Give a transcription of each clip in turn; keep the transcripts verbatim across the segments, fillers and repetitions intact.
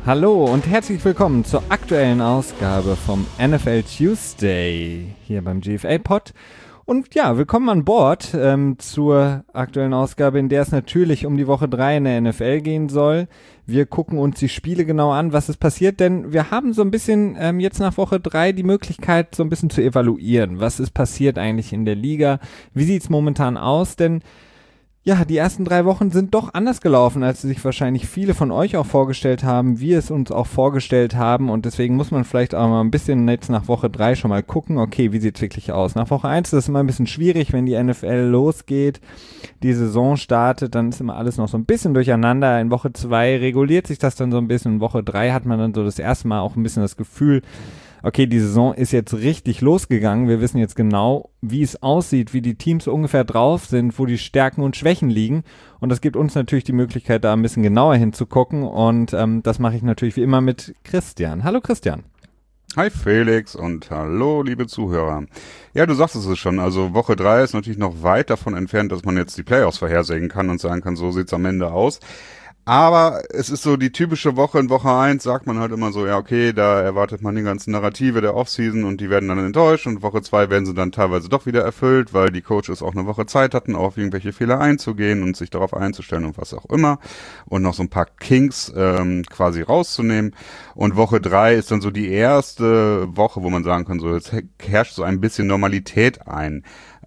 Hallo und herzlich willkommen zur aktuellen Ausgabe vom N F L Tuesday hier beim G F A-Pod. Und ja, willkommen an Bord ähm, zur aktuellen Ausgabe, in der es natürlich um die Woche drei in der N F L gehen soll. Wir gucken uns die Spiele genau an, was ist passiert, denn wir haben so ein bisschen ähm, jetzt nach Woche drei die Möglichkeit, so ein bisschen zu evaluieren. Was ist passiert eigentlich in der Liga? Wie sieht's momentan aus? Denn ja, die ersten drei Wochen sind doch anders gelaufen, als sich wahrscheinlich viele von euch auch vorgestellt haben, wir es uns auch vorgestellt haben, und deswegen muss man vielleicht auch mal ein bisschen jetzt nach Woche drei schon mal gucken, okay, wie sieht es wirklich aus. Nach Woche eins ist es immer ein bisschen schwierig, wenn die N F L losgeht, die Saison startet, dann ist immer alles noch so ein bisschen durcheinander. In Woche zwei reguliert sich das dann so ein bisschen, in Woche drei hat man dann so das erste Mal auch ein bisschen das Gefühl, okay, die Saison ist jetzt richtig losgegangen. Wir wissen jetzt genau, wie es aussieht, wie die Teams ungefähr drauf sind, wo die Stärken und Schwächen liegen. Und das gibt uns natürlich die Möglichkeit, da ein bisschen genauer hinzugucken. Und ähm, das mache ich natürlich wie immer mit Christian. Hallo Christian. Hi Felix und hallo liebe Zuhörer. Ja, du sagtest es schon, also Woche drei ist natürlich noch weit davon entfernt, dass man jetzt die Playoffs vorhersehen kann und sagen kann, so sieht's am Ende aus. Aber es ist so die typische Woche. In Woche eins sagt man halt immer so, ja okay, da erwartet man die ganzen Narrative der Offseason und die werden dann enttäuscht, und Woche zwei werden sie dann teilweise doch wieder erfüllt, weil die Coaches auch eine Woche Zeit hatten, auf irgendwelche Fehler einzugehen und sich darauf einzustellen und was auch immer und noch so ein paar Kinks ähm, quasi rauszunehmen. Und Woche drei ist dann so die erste Woche, wo man sagen kann, so jetzt herrscht so ein bisschen Normalität ein.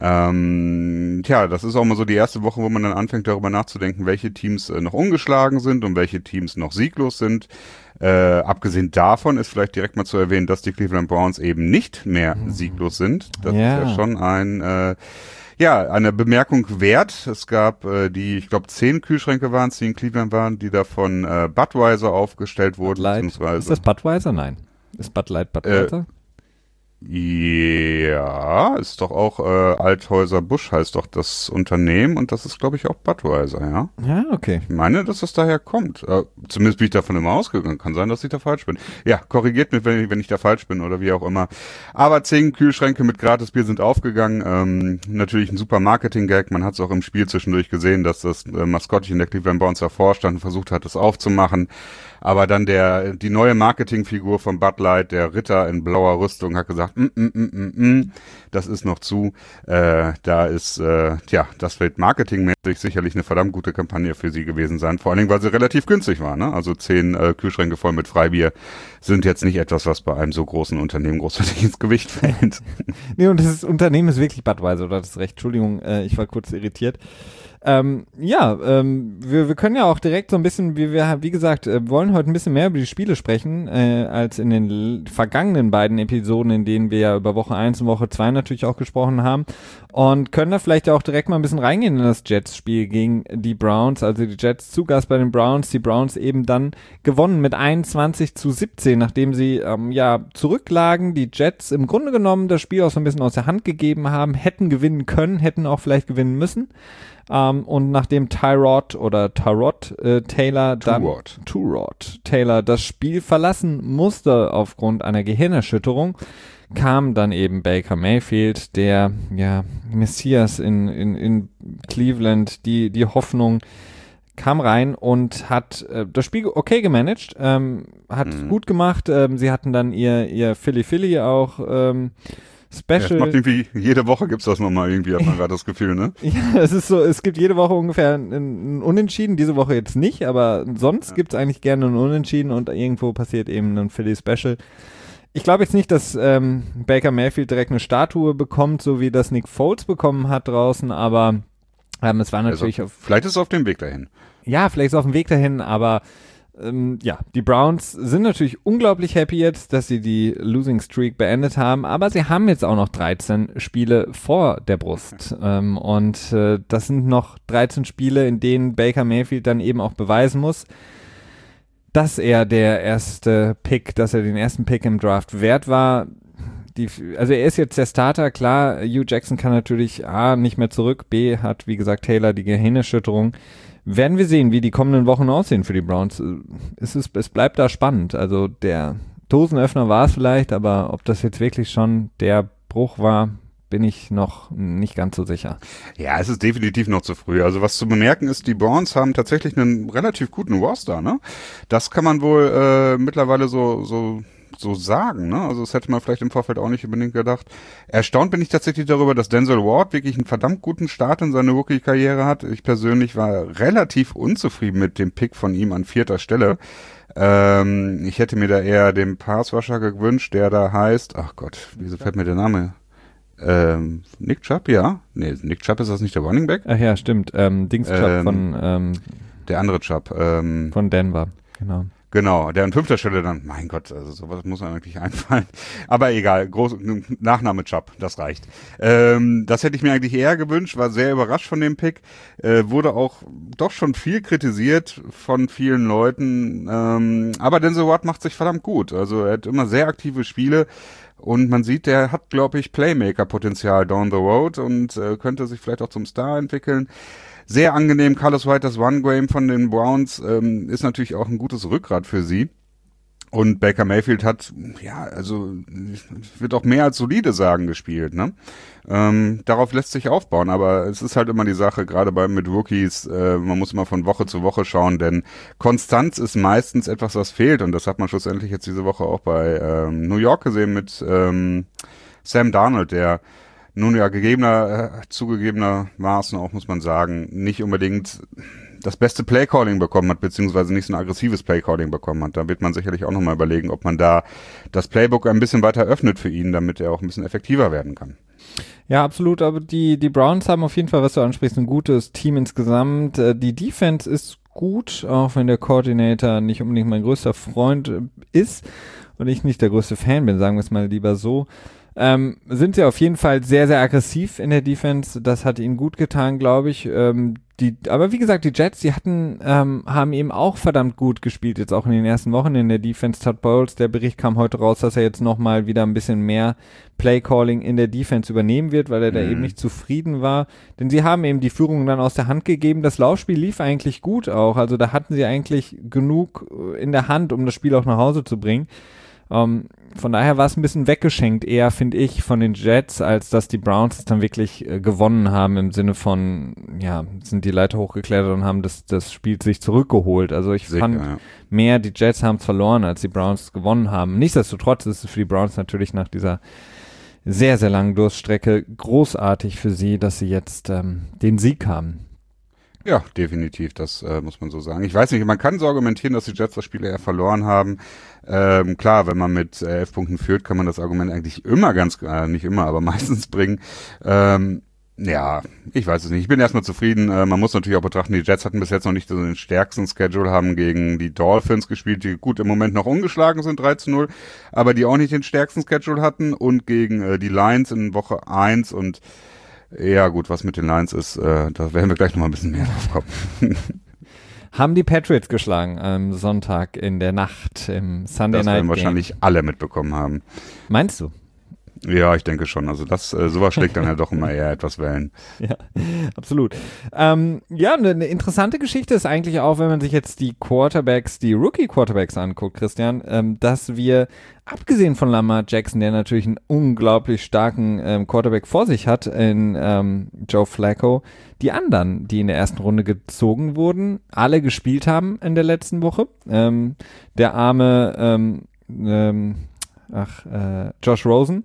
Ähm, tja, das ist auch mal so die erste Woche, wo man dann anfängt, darüber nachzudenken, welche Teams äh, noch ungeschlagen sind und welche Teams noch sieglos sind. Äh, abgesehen davon ist vielleicht direkt mal zu erwähnen, dass die Cleveland Browns eben nicht mehr mhm. sieglos sind. Das yeah. ist ja schon ein, äh, ja, eine Bemerkung wert. Es gab äh, die, ich glaube, zehn Kühlschränke waren es, die in Cleveland waren, die da von äh, Budweiser aufgestellt wurden. Beziehungsweise ist das Budweiser? Nein. Ist Bud Light Budweiser? Äh, Ja, ist doch auch äh, Althäuser-Busch heißt doch das Unternehmen, und das ist, glaube ich, auch Budweiser, ja? Ja, okay. Ich meine, dass das daher kommt. Äh, zumindest bin ich davon immer ausgegangen. Kann sein, dass ich da falsch bin. Ja, korrigiert mich, wenn ich, wenn ich da falsch bin oder wie auch immer. Aber zehn Kühlschränke mit Gratisbier sind aufgegangen. Ähm, natürlich ein super Marketing-Gag. Man hat es auch im Spiel zwischendurch gesehen, dass das äh, Maskottchen der Cleveland Browns davor stand und versucht hat, das aufzumachen. Aber dann der die neue Marketingfigur von Bud Light, der Ritter in blauer Rüstung, hat gesagt, mm, mm, mm, mm, mm, das ist noch zu. Äh, da ist, äh, tja, das wird marketingmäßig sicherlich eine verdammt gute Kampagne für sie gewesen sein. Vor allen Dingen, weil sie relativ günstig war. Ne? Also zehn äh, Kühlschränke voll mit Freibier sind jetzt nicht etwas, was bei einem so großen Unternehmen großartig ins Gewicht fällt. Nee, und das Unternehmen ist wirklich Budweiser, oder? Das ist recht. Entschuldigung, äh, ich war kurz irritiert. Ähm, ja, ähm, wir, wir können ja auch direkt so ein bisschen, wie wir, wie gesagt, äh, wollen heute ein bisschen mehr über die Spiele sprechen, äh, als in den l- vergangenen beiden Episoden, in denen wir ja über Woche eins und Woche zwei natürlich auch gesprochen haben, und können da vielleicht auch direkt mal ein bisschen reingehen in das Jets-Spiel gegen die Browns. Also die Jets zu Gast bei den Browns, die Browns eben dann gewonnen mit einundzwanzig zu siebzehn, nachdem sie ähm, ja zurücklagen, die Jets im Grunde genommen das Spiel auch so ein bisschen aus der Hand gegeben haben, hätten gewinnen können, hätten auch vielleicht gewinnen müssen. Um, und nachdem Tyrod oder Tyrod äh, Taylor dann Tyrod. Tyrod Taylor das Spiel verlassen musste aufgrund einer Gehirnerschütterung, kam dann eben Baker Mayfield, der ja Messias in, in, in Cleveland, die, die Hoffnung, kam rein und hat äh, das Spiel okay gemanagt, ähm, hat mhm. gut gemacht. Ähm, sie hatten dann ihr, ihr Philly Philly auch ähm, Special. Ja, es macht irgendwie, jede Woche gibt's das nochmal irgendwie, hat man gerade das Gefühl, ne? Ja, es ist so, es gibt jede Woche ungefähr ein, ein Unentschieden, diese Woche jetzt nicht, aber sonst ja. gibt's eigentlich gerne ein Unentschieden, und irgendwo passiert eben ein Philly Special. Ich glaube jetzt nicht, dass ähm, Baker Mayfield direkt eine Statue bekommt, so wie das Nick Foles bekommen hat draußen, aber ähm, es war natürlich... Also, auf, vielleicht ist es auf dem Weg dahin. Ja, vielleicht ist es auf dem Weg dahin, aber Ähm, ja, die Browns sind natürlich unglaublich happy jetzt, dass sie die Losing Streak beendet haben, aber sie haben jetzt auch noch dreizehn Spiele vor der Brust, ähm, und äh, das sind noch dreizehn Spiele, in denen Baker Mayfield dann eben auch beweisen muss, dass er der erste Pick, dass er den ersten Pick im Draft wert war. Die, also er ist jetzt der Starter, klar, Hugh Jackson kann natürlich A, nicht mehr zurück, B, hat wie gesagt Taylor die Gehirnerschütterung. Werden wir sehen, wie die kommenden Wochen aussehen für die Browns. Es ist, es bleibt da spannend. Also der Dosenöffner war es vielleicht, aber ob das jetzt wirklich schon der Bruch war, bin ich noch nicht ganz so sicher. Ja, es ist definitiv noch zu früh. Also was zu bemerken ist, die Browns haben tatsächlich einen relativ guten Roster, ne? Das kann man wohl äh, mittlerweile so so so sagen, ne? Also das hätte man vielleicht im Vorfeld auch nicht unbedingt gedacht. Erstaunt bin ich tatsächlich darüber, dass Denzel Ward wirklich einen verdammt guten Start in seine Rookie-Karriere hat. Ich persönlich war relativ unzufrieden mit dem Pick von ihm an vierter Stelle. Ähm, ich hätte mir da eher den Pass-Rusher gewünscht, der da heißt, ach Gott, wieso fällt mir der Name? Ähm, Nick Chubb, ja. Nee, Nick Chubb, ist das nicht der Running Back? Ach ja, stimmt. Ähm, Dings Chubb Ähm, von ähm, Der andere Chubb. Ähm, von Denver, genau. Genau, der an fünfter Stelle dann, mein Gott, also sowas muss einem eigentlich einfallen. Aber egal, groß, Nachname Chubb, das reicht. Ähm, das hätte ich mir eigentlich eher gewünscht, war sehr überrascht von dem Pick, äh, wurde auch doch schon viel kritisiert von vielen Leuten, ähm, aber Denzel Ward macht sich verdammt gut, also er hat immer sehr aktive Spiele und man sieht, der hat, glaube ich, Playmaker-Potenzial down the road und äh, könnte sich vielleicht auch zum Star entwickeln. Sehr angenehm, Carlos White, das One-Game von den Browns, ähm, ist natürlich auch ein gutes Rückgrat für sie. Und Baker Mayfield hat, ja, also ich würde auch mehr als solide sagen, gespielt, ne? Ähm, darauf lässt sich aufbauen, aber es ist halt immer die Sache, gerade bei mit Rookies, äh, man muss immer von Woche zu Woche schauen, denn Konstanz ist meistens etwas, was fehlt und das hat man schlussendlich jetzt diese Woche auch bei ähm, New York gesehen mit ähm, Sam Darnold, der nun ja, gegebener, äh, zugegebenermaßen auch, muss man sagen, nicht unbedingt das beste Playcalling bekommen hat, beziehungsweise nicht so ein aggressives Playcalling bekommen hat. Da wird man sicherlich auch nochmal überlegen, ob man da das Playbook ein bisschen weiter öffnet für ihn, damit er auch ein bisschen effektiver werden kann. Ja, absolut, aber die, die Browns haben auf jeden Fall, was du ansprichst, ein gutes Team insgesamt. Die Defense ist gut, auch wenn der Coordinator nicht unbedingt mein größter Freund ist und ich nicht der größte Fan bin, sagen wir es mal lieber so. Ähm, sind sie auf jeden Fall sehr, sehr aggressiv in der Defense. Das hat ihnen gut getan, glaube ich. Ähm, die, aber wie gesagt, die Jets, die hatten, ähm, haben eben auch verdammt gut gespielt, jetzt auch in den ersten Wochen in der Defense. Todd Bowles, der Bericht kam heute raus, dass er jetzt nochmal wieder ein bisschen mehr Playcalling in der Defense übernehmen wird, weil er mhm. da eben nicht zufrieden war. Denn sie haben eben die Führung dann aus der Hand gegeben. Das Laufspiel lief eigentlich gut auch. Also da hatten sie eigentlich genug in der Hand, um das Spiel auch nach Hause zu bringen. Um, von daher war es ein bisschen weggeschenkt, eher finde ich, von den Jets, als dass die Browns es dann wirklich äh, gewonnen haben im Sinne von, ja, sind die Leiter hochgeklettert und haben das, das Spiel sich zurückgeholt. Also ich Sicher, fand ja. mehr, die Jets haben es verloren, als die Browns gewonnen haben. Nichtsdestotrotz ist es für die Browns natürlich nach dieser sehr, sehr langen Durststrecke großartig für sie, dass sie jetzt ähm, den Sieg haben. Ja, definitiv, das äh, muss man so sagen. Ich weiß nicht, man kann so argumentieren, dass die Jets das Spiel eher verloren haben. Ähm, klar, wenn man mit äh, elf Punkten führt, kann man das Argument eigentlich immer ganz, äh, nicht immer, aber meistens bringen. Ähm, ja, ich weiß es nicht. Ich bin erstmal zufrieden. Äh, man muss natürlich auch betrachten, die Jets hatten bis jetzt noch nicht so den stärksten Schedule, haben gegen die Dolphins gespielt, die gut im Moment noch ungeschlagen sind, drei zu null, aber die auch nicht den stärksten Schedule hatten und gegen äh, die Lions in Woche eins und ja gut, was mit den Lions ist, äh, da werden wir gleich noch mal ein bisschen mehr drauf kommen. Haben die Patriots geschlagen am Sonntag in der Nacht im Sunday das Night Game. Das werden wahrscheinlich alle mitbekommen haben. Meinst du? Ja, ich denke schon. Also das, äh, sowas schlägt dann ja doch immer eher etwas Wellen. Ja, absolut. Ähm, ja, eine ne interessante Geschichte ist eigentlich auch, wenn man sich jetzt die Quarterbacks, die Rookie-Quarterbacks anguckt, Christian, ähm, dass wir, abgesehen von Lamar Jackson, der natürlich einen unglaublich starken ähm, Quarterback vor sich hat, in ähm, Joe Flacco, die anderen, die in der ersten Runde gezogen wurden, alle gespielt haben in der letzten Woche. Ähm, der arme, ähm, ähm, ach, äh, Josh Rosen,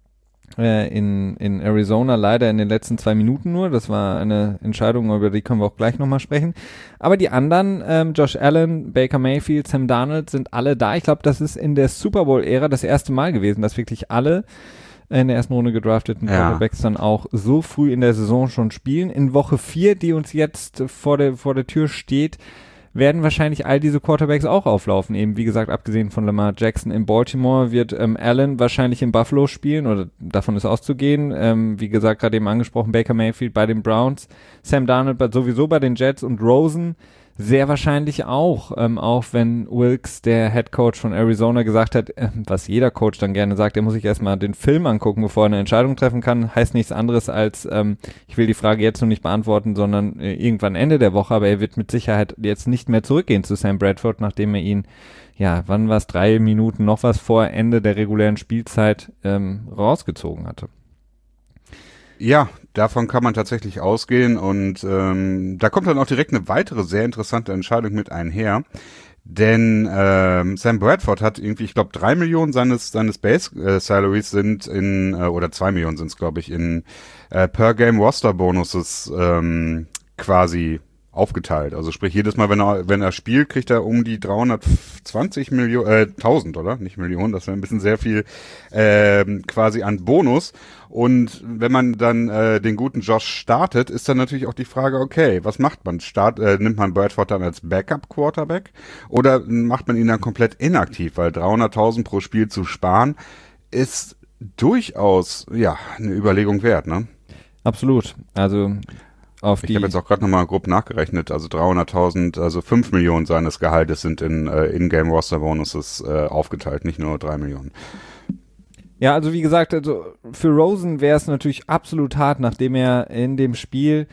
in, in Arizona leider in den letzten zwei Minuten nur. Das war eine Entscheidung, über die können wir auch gleich nochmal sprechen. Aber die anderen, ähm, Josh Allen, Baker Mayfield, Sam Darnold, sind alle da. Ich glaube, das ist in der Super Bowl-Ära das erste Mal gewesen, dass wirklich alle in der ersten Runde gedrafteten ja. Quarterbacks dann auch so früh in der Saison schon spielen. In Woche vier, die uns jetzt vor der, vor der Tür steht, werden wahrscheinlich all diese Quarterbacks auch auflaufen. Eben, wie gesagt, abgesehen von Lamar Jackson in Baltimore wird ähm, Allen wahrscheinlich in Buffalo spielen, oder davon ist auszugehen. Ähm, wie gesagt, gerade eben angesprochen, Baker Mayfield bei den Browns, Sam Darnold sowieso bei den Jets und Rosen sehr wahrscheinlich auch, ähm, auch wenn Wilkes, der Head Coach von Arizona, gesagt hat, äh, was jeder Coach dann gerne sagt, er muss sich erstmal den Film angucken, bevor er eine Entscheidung treffen kann, heißt nichts anderes als, ähm, ich will die Frage jetzt noch nicht beantworten, sondern äh, irgendwann Ende der Woche, aber er wird mit Sicherheit jetzt nicht mehr zurückgehen zu Sam Bradford, nachdem er ihn, ja, wann war es, drei Minuten noch was vor Ende der regulären Spielzeit ähm, rausgezogen hatte. Ja, davon kann man tatsächlich ausgehen und ähm, da kommt dann auch direkt eine weitere sehr interessante Entscheidung mit einher. Denn ähm, Sam Bradford hat irgendwie, ich glaube, drei Millionen seines seines Base-Salaries sind in, äh, oder zwei Millionen sind es, glaube ich, in äh, Per-Game-Roster-Bonuses ähm, quasi aufgeteilt. Also sprich, jedes Mal, wenn er wenn er spielt, kriegt er um die dreihundertzwanzig Millionen, äh, tausend, oder? Nicht Millionen, das wäre ein bisschen sehr viel äh, quasi an Bonus. Und wenn man dann äh, den guten Josh startet, ist dann natürlich auch die Frage, okay, was macht man? Start, äh, nimmt man Bradford dann als Backup-Quarterback oder macht man ihn dann komplett inaktiv? Weil dreihunderttausend pro Spiel zu sparen ist durchaus, ja, eine Überlegung wert, ne? Absolut. Also auf ich die. habe jetzt auch gerade nochmal grob nachgerechnet, also dreihunderttausend, also fünf Millionen seines Gehaltes sind in äh, In-Game-Roster-Bonuses äh, aufgeteilt, nicht nur drei Millionen. Ja, also wie gesagt, also für Rosen wäre es natürlich absolut hart, nachdem er in dem Spiel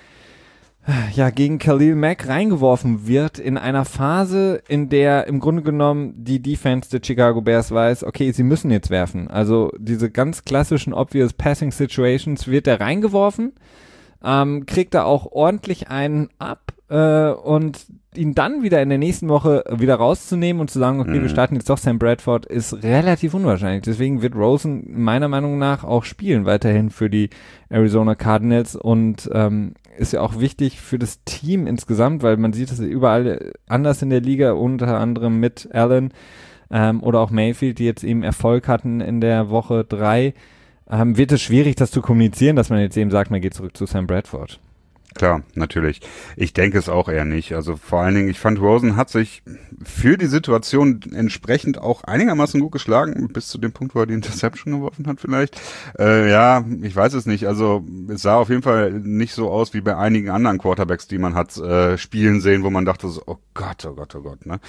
ja gegen Khalil Mack reingeworfen wird in einer Phase, in der im Grunde genommen die Defense der Chicago Bears weiß, okay, sie müssen jetzt werfen. Also diese ganz klassischen obvious Passing Situations wird er reingeworfen, ähm, kriegt er auch ordentlich einen ab äh, und ihn dann wieder in der nächsten Woche wieder rauszunehmen und zu sagen, okay, mhm. wir starten jetzt doch Sam Bradford, ist relativ unwahrscheinlich. Deswegen wird Rosen meiner Meinung nach auch spielen weiterhin für die Arizona Cardinals und ähm, ist ja auch wichtig für das Team insgesamt, weil man sieht es überall anders in der Liga, unter anderem mit Allen ähm, oder auch Mayfield, die jetzt eben Erfolg hatten in der Woche drei. Ähm, wird es schwierig, das zu kommunizieren, dass man jetzt eben sagt, man geht zurück zu Sam Bradford. Klar, natürlich. Ich denke es auch eher nicht. Also vor allen Dingen, ich fand, Rosen hat sich für die Situation entsprechend auch einigermaßen gut geschlagen, bis zu dem Punkt, wo er die Interception geworfen hat vielleicht. Äh, ja, ich weiß es nicht. Also es sah auf jeden Fall nicht so aus wie bei einigen anderen Quarterbacks, die man hat äh, spielen sehen, wo man dachte so, oh Gott, oh Gott, oh Gott. Ne?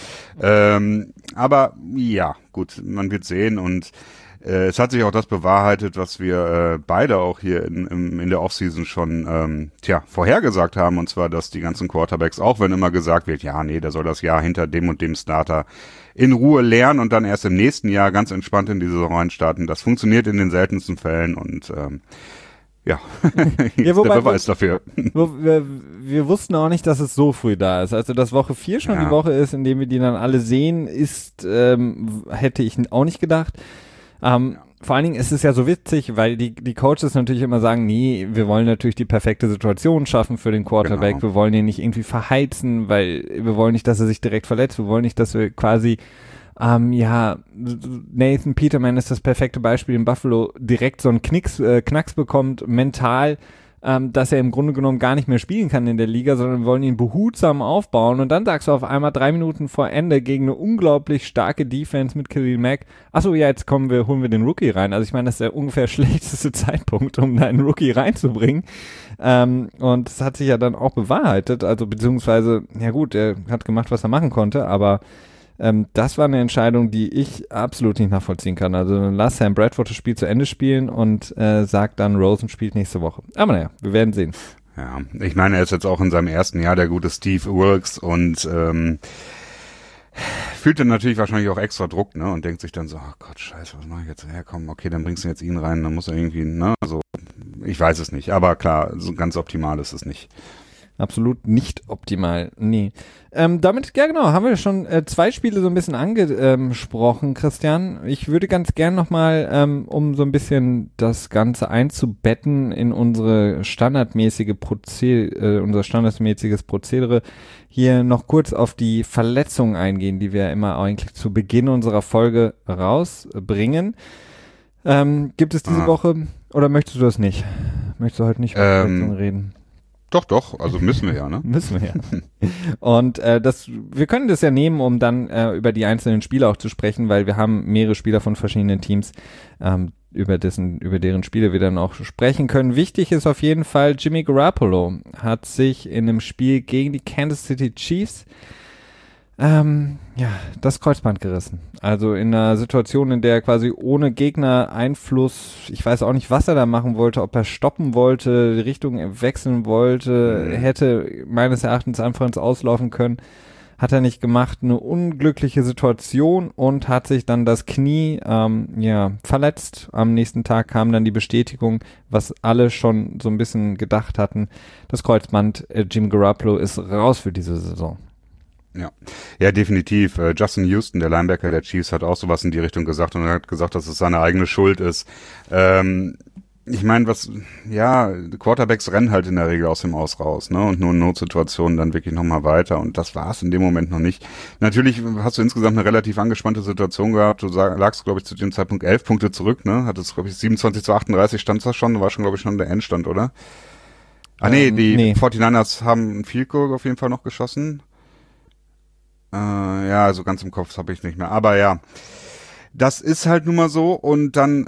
Ähm, aber ja, gut, man wird sehen und Äh, es hat sich auch das bewahrheitet, was wir äh, beide auch hier in, in, in der Offseason schon ähm, tja, vorhergesagt haben, und zwar, dass die ganzen Quarterbacks, auch wenn immer gesagt wird, ja, nee, der soll das Jahr hinter dem und dem Starter in Ruhe lernen und dann erst im nächsten Jahr ganz entspannt in die Saison reinstarten. Das funktioniert in den seltensten Fällen und ähm, ja, ja, wobei, der Beweis dafür. Wo, wir, wir wussten auch nicht, dass es so früh da ist. Also, dass Woche vier schon ja. die Woche ist, in der wir die dann alle sehen, ist, ähm, hätte ich auch nicht gedacht. Ähm, ja. Vor allen Dingen ist es ja so witzig, weil die, die Coaches natürlich immer sagen, nee, wir wollen natürlich die perfekte Situation schaffen für den Quarterback, genau. wir wollen ihn nicht irgendwie verheizen, weil wir wollen nicht, dass er sich direkt verletzt, wir wollen nicht, dass wir quasi, ähm, ja, Nathan Peterman ist das perfekte Beispiel in Buffalo, direkt so einen Knicks, äh, Knacks bekommt, mental, ähm, dass er im Grunde genommen gar nicht mehr spielen kann in der Liga, sondern wir wollen ihn behutsam aufbauen und dann sagst du auf einmal drei Minuten vor Ende gegen eine unglaublich starke Defense mit Khalil Mack, achso, ja, jetzt kommen wir, holen wir den Rookie rein. Also ich meine, das ist der ungefähr schlechteste Zeitpunkt, um da einen Rookie reinzubringen. Ähm, und das hat sich ja dann auch bewahrheitet, also beziehungsweise, ja gut, er hat gemacht, was er machen konnte, aber Ähm, das war eine Entscheidung, die ich absolut nicht nachvollziehen kann. Also lass Sam Bradford das Spiel zu Ende spielen und äh, sag dann, Rosen spielt nächste Woche. Aber naja, wir werden sehen. Ja, ich meine, er ist jetzt auch in seinem ersten Jahr der gute Steve Wilkes und ähm, fühlt dann natürlich wahrscheinlich auch extra Druck, ne, und denkt sich dann so, oh Gott, scheiße, was mache ich jetzt? Ja, komm, okay, dann bringst du jetzt ihn rein, dann muss er irgendwie, ne, also ich weiß es nicht, aber klar, so ganz optimal ist es nicht. Absolut nicht optimal, nee. Ähm, damit, ja genau, haben wir schon äh, zwei Spiele so ein bisschen angesprochen, Christian. Ich würde ganz gern nochmal, ähm, um so ein bisschen das Ganze einzubetten in unsere standardmäßige Prozedere, äh, unser standardmäßiges Prozedere, hier noch kurz auf die Verletzungen eingehen, die wir immer eigentlich zu Beginn unserer Folge rausbringen. Ähm, gibt es diese ah. Woche, oder möchtest du das nicht? Möchtest du heute nicht über Verletzungen reden? Doch, doch, also müssen wir ja, ne? müssen wir ja. Und äh, das, wir können das ja nehmen, um dann äh, über die einzelnen Spiele auch zu sprechen, weil wir haben mehrere Spieler von verschiedenen Teams, ähm, über dessen, über deren Spiele wir dann auch sprechen können. Wichtig ist auf jeden Fall, Jimmy Garoppolo hat sich in einem Spiel gegen die Kansas City Chiefs ähm, ja, das Kreuzband gerissen. Also in einer Situation, in der er quasi ohne Gegner-Einfluss, ich weiß auch nicht, was er da machen wollte, ob er stoppen wollte, die Richtung wechseln wollte, mhm. hätte meines Erachtens einfach ins Auslaufen können, hat er nicht gemacht, eine unglückliche Situation und hat sich dann das Knie ähm, ja, verletzt. Am nächsten Tag kam dann die Bestätigung, was alle schon so ein bisschen gedacht hatten, das Kreuzband, äh, Jimmy Garoppolo ist raus für diese Saison. Ja, ja, definitiv. Äh, Justin Houston, der Linebacker der Chiefs, hat auch sowas in die Richtung gesagt und er hat gesagt, dass es seine eigene Schuld ist. Ähm, ich meine, was, ja, Quarterbacks rennen halt in der Regel aus dem Aus raus, ne, und nur in Notsituationen dann wirklich nochmal weiter und das war es in dem Moment noch nicht. Natürlich hast du insgesamt eine relativ angespannte Situation gehabt. Du sag, lagst, glaube ich, zu dem Zeitpunkt elf Punkte zurück, ne, hattest, glaube ich, siebenundzwanzig zu achtunddreißig stand das schon, war schon, glaube ich, schon der Endstand, oder? Ah, nee, ähm, die nee. forty-niners haben ein Field Goal auf jeden Fall noch geschossen. Äh, ja, also ganz im Kopf habe ich nicht mehr. Aber ja, das ist halt nun mal so. Und dann,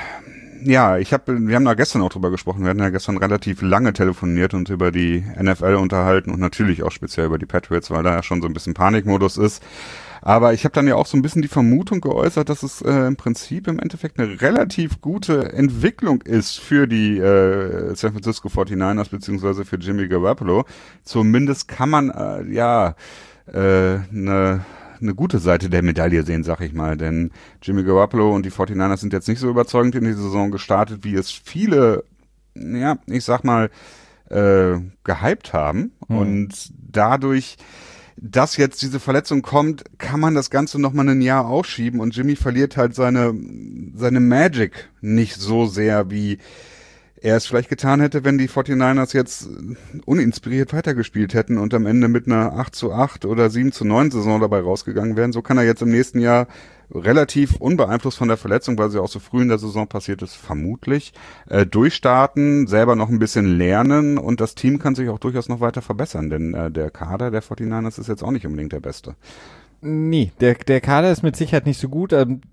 ja, ich habe, wir haben da gestern auch drüber gesprochen. Wir hatten ja gestern relativ lange telefoniert und über die N F L unterhalten und natürlich auch speziell über die Patriots, weil da ja schon so ein bisschen Panikmodus ist. Aber ich habe dann ja auch so ein bisschen die Vermutung geäußert, dass es äh, im Prinzip im Endeffekt eine relativ gute Entwicklung ist für die äh, San Francisco forty-niners beziehungsweise für Jimmy Garoppolo. Zumindest kann man, äh, ja, eine äh, eine gute Seite der Medaille sehen, sag ich mal, denn Jimmy Garoppolo und die forty-niners sind jetzt nicht so überzeugend in die Saison gestartet, wie es viele, ja, ich sag mal, äh, gehypt haben hm. und dadurch, dass jetzt diese Verletzung kommt, kann man das Ganze nochmal ein Jahr aufschieben und Jimmy verliert halt seine seine Magic nicht so sehr, wie er es vielleicht getan hätte, wenn die forty-niners jetzt uninspiriert weitergespielt hätten und am Ende mit einer acht zu acht oder sieben zu neun Saison dabei rausgegangen wären. So kann er jetzt im nächsten Jahr relativ unbeeinflusst von der Verletzung, weil sie auch so früh in der Saison passiert ist, vermutlich, äh, durchstarten, selber noch ein bisschen lernen und das Team kann sich auch durchaus noch weiter verbessern, denn äh, der Kader der forty-niners ist jetzt auch nicht unbedingt der beste. Nee, der, der Kader ist mit Sicherheit nicht so gut. Ähm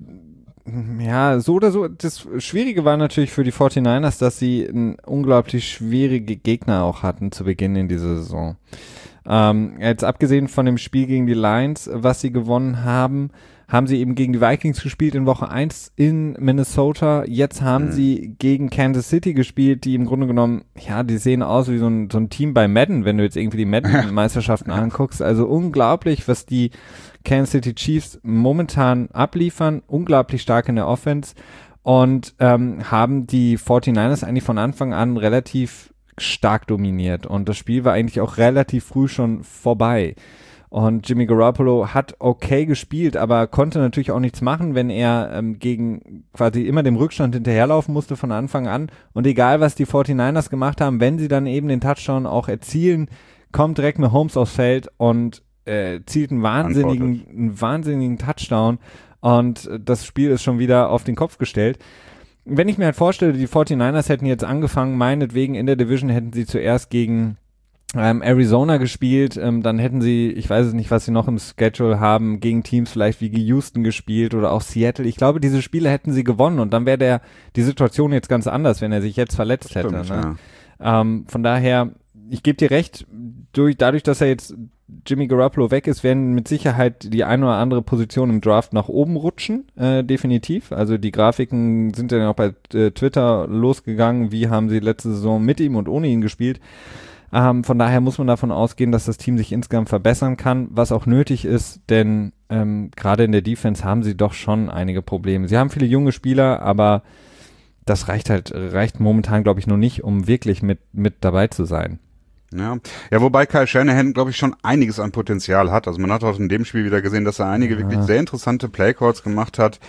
Ja, so oder so. Das Schwierige war natürlich für die forty-niners, dass sie einen unglaublich schwierige Gegner auch hatten zu Beginn in dieser Saison. Ähm, jetzt abgesehen von dem Spiel gegen die Lions, was sie gewonnen haben, haben sie eben gegen die Vikings gespielt in Woche eins in Minnesota. Jetzt haben mhm. sie gegen Kansas City gespielt, die im Grunde genommen, ja, die sehen aus wie so ein, so ein Team bei Madden, wenn du jetzt irgendwie die Madden-Meisterschaften anguckst. Also unglaublich, was die Kansas City Chiefs momentan abliefern, unglaublich stark in der Offense und ähm, haben die forty-niners eigentlich von Anfang an relativ stark dominiert und das Spiel war eigentlich auch relativ früh schon vorbei. Und Jimmy Garoppolo hat okay gespielt, aber konnte natürlich auch nichts machen, wenn er ähm, gegen quasi immer dem Rückstand hinterherlaufen musste von Anfang an. Und egal, was die forty-niners gemacht haben, wenn sie dann eben den Touchdown auch erzielen, kommt direkt Mahomes aufs Feld und äh, zielt einen wahnsinnigen, einen wahnsinnigen Touchdown. Und das Spiel ist schon wieder auf den Kopf gestellt. Wenn ich mir halt vorstelle, die forty-niners hätten jetzt angefangen, meinetwegen in der Division hätten sie zuerst gegen Ähm, Arizona gespielt, ähm, dann hätten sie, ich weiß es nicht, was sie noch im Schedule haben, gegen Teams vielleicht wie Houston gespielt oder auch Seattle. Ich glaube, diese Spiele hätten sie gewonnen und dann wäre der die Situation jetzt ganz anders, wenn er sich jetzt verletzt hätte. Stimmt, ne? ja. ähm, von daher, ich gebe dir recht, durch, dadurch, dass er jetzt Jimmy Garoppolo weg ist, werden mit Sicherheit die eine oder andere Position im Draft nach oben rutschen, äh, definitiv. Also die Grafiken sind dann auch bei äh, Twitter losgegangen, wie haben sie letzte Saison mit ihm und ohne ihn gespielt. Ähm, von daher muss man davon ausgehen, dass das Team sich insgesamt verbessern kann, was auch nötig ist, denn ähm, gerade in der Defense haben sie doch schon einige Probleme. Sie haben viele junge Spieler, aber das reicht halt, reicht momentan, glaube ich, noch nicht, um wirklich mit, mit dabei zu sein. Ja, ja, wobei Kyle Shanahan, glaube ich, schon einiges an Potenzial hat. Also man hat auch in dem Spiel wieder gesehen, dass er einige ja. wirklich sehr interessante Playcalls gemacht hat.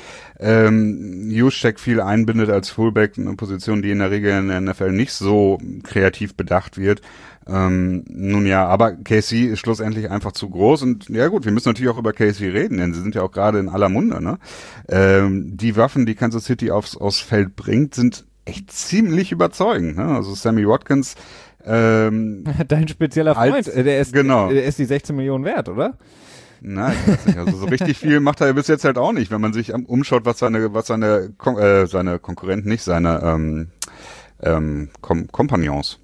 Ähm, Juszczyk viel einbindet als Fullback, eine Position, die in der Regel in der N F L nicht so kreativ bedacht wird. Ähm, nun ja, aber K C ist schlussendlich einfach zu groß und ja gut, wir müssen natürlich auch über K C reden, denn sie sind ja auch gerade in aller Munde, ne? Ähm, die Waffen, die Kansas City aufs, aufs Feld bringt, sind echt ziemlich überzeugend, ne? Also Sammy Watkins, Ähm, Dein spezieller Freund, als, der ist, genau. der ist die sechzehn Millionen wert, oder? Nein, ich weiß nicht. Also so richtig viel macht er bis jetzt halt auch nicht, wenn man sich umschaut, was seine, was seine, Kon äh, seine Konkurrenten nicht, seine ähm, ähm, Kom Kompagnons,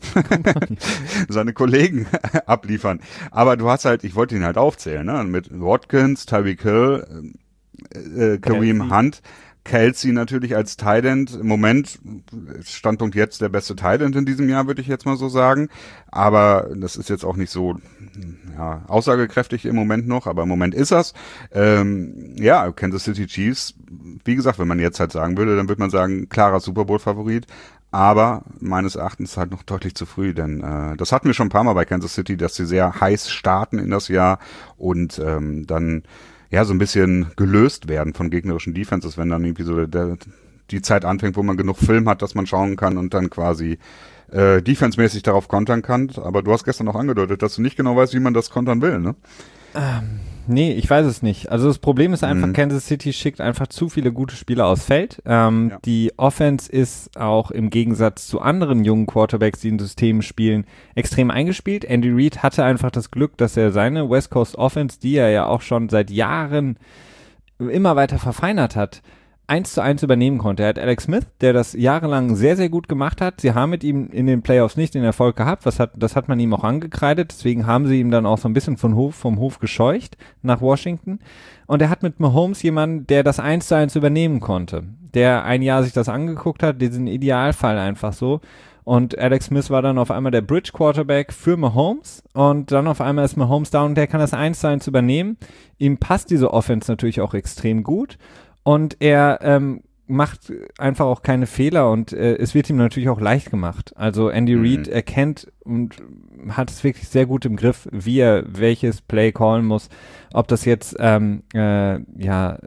seine Kollegen abliefern. Aber du hast halt, ich wollte ihn halt aufzählen, ne? Mit Watkins, Tyreek Hill, äh, Kareem Hunt, Kelsey natürlich als Tight End, im Moment, Standpunkt jetzt der beste Tight End in diesem Jahr, würde ich jetzt mal so sagen. Aber das ist jetzt auch nicht so ja, aussagekräftig im Moment noch, aber im Moment ist das. Ähm, ja, Kansas City Chiefs, wie gesagt, wenn man jetzt halt sagen würde, dann würde man sagen, klarer Super Bowl-Favorit. Aber meines Erachtens halt noch deutlich zu früh, denn äh, das hatten wir schon ein paar Mal bei Kansas City, dass sie sehr heiß starten in das Jahr und ähm, dann ja, so ein bisschen gelöst werden von gegnerischen Defenses, wenn dann irgendwie so der, die Zeit anfängt, wo man genug Film hat, dass man schauen kann und dann quasi äh, defensemäßig darauf kontern kann. Aber du hast gestern auch angedeutet, dass du nicht genau weißt, wie man das kontern will, ne? Ähm, nee, ich weiß es nicht. Also das Problem ist einfach, mhm. Kansas City schickt einfach zu viele gute Spieler aufs Feld. Ähm, ja. Die Offense ist auch im Gegensatz zu anderen jungen Quarterbacks, die in Systemen spielen, extrem eingespielt. Andy Reid hatte einfach das Glück, dass er seine West Coast Offense, die er ja auch schon seit Jahren immer weiter verfeinert hat, eins zu eins übernehmen konnte. Er hat Alex Smith, der das jahrelang sehr, sehr gut gemacht hat. Sie haben mit ihm in den Playoffs nicht den Erfolg gehabt. Was hat, das hat man ihm auch angekreidet. Deswegen haben sie ihm dann auch so ein bisschen von Hof, vom Hof gescheucht nach Washington. Und er hat mit Mahomes jemanden, der das eins zu eins übernehmen konnte. Der ein Jahr sich das angeguckt hat, diesen Idealfall einfach so. Und Alex Smith war dann auf einmal der Bridge Quarterback für Mahomes und dann auf einmal ist Mahomes down und der kann das eins zu eins übernehmen. Ihm passt diese Offense natürlich auch extrem gut. Und er ähm, macht einfach auch keine Fehler und äh, es wird ihm natürlich auch leicht gemacht. Also Andy mhm. Reid erkennt und hat es wirklich sehr gut im Griff, wie er welches Play callen muss. Ob das jetzt ähm, äh, ja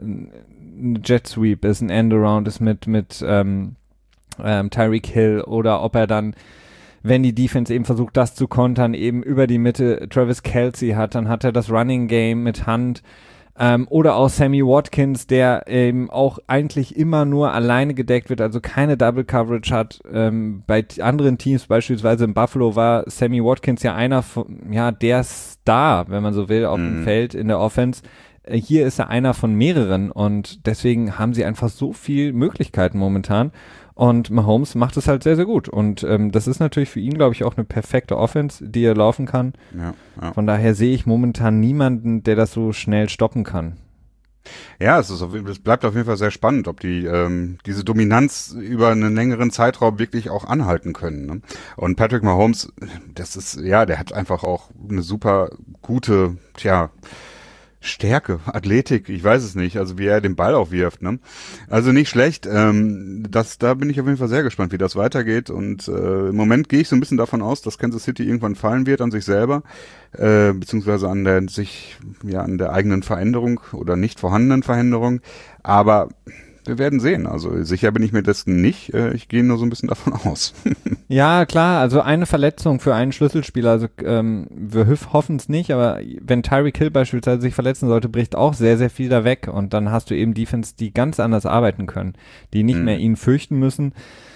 ein Jet Sweep ist, ein Endaround ist mit mit ähm, ähm, Tyreek Hill oder ob er dann, wenn die Defense eben versucht, das zu kontern, eben über die Mitte Travis Kelce hat, dann hat er das Running Game mit Hand. Ähm, oder auch Sammy Watkins, der eben auch eigentlich immer nur alleine gedeckt wird, also keine Double Coverage hat. Ähm, bei t- anderen Teams, beispielsweise in Buffalo, war Sammy Watkins ja einer von, ja, der Star, wenn man so will, auf mm. dem Feld in der Offense. Äh, hier ist er einer von mehreren und deswegen haben sie einfach so viel Möglichkeiten momentan. Und Mahomes macht es halt sehr, sehr gut. Und ähm, das ist natürlich für ihn, glaube ich, auch eine perfekte Offense, die er laufen kann. Ja, ja. Von daher sehe ich momentan niemanden, der das so schnell stoppen kann. Ja, es, ist auf, es bleibt auf jeden Fall sehr spannend, ob die ähm, diese Dominanz über einen längeren Zeitraum wirklich auch anhalten können. Ne? Und Patrick Mahomes, das ist, ja, der hat einfach auch eine super gute, tja, Stärke, Athletik, ich weiß es nicht, also wie er den Ball auch wirft, ne? Also nicht schlecht, ähm, das, da bin ich auf jeden Fall sehr gespannt, wie das weitergeht und äh, im Moment gehe ich so ein bisschen davon aus, dass Kansas City irgendwann fallen wird an sich selber, äh, beziehungsweise an der sich, ja, an der eigenen Veränderung oder nicht vorhandenen Veränderung, aber wir werden sehen, also sicher bin ich mir dessen nicht, äh, ich gehe nur so ein bisschen davon aus. Ja, klar, also eine Verletzung für einen Schlüsselspieler, also ähm, wir hoffen es nicht, aber wenn Tyreek Hill beispielsweise sich verletzen sollte, bricht auch sehr, sehr viel da weg und dann hast du eben Defense, die ganz anders arbeiten können, die nicht mhm. mehr ihn fürchten müssen.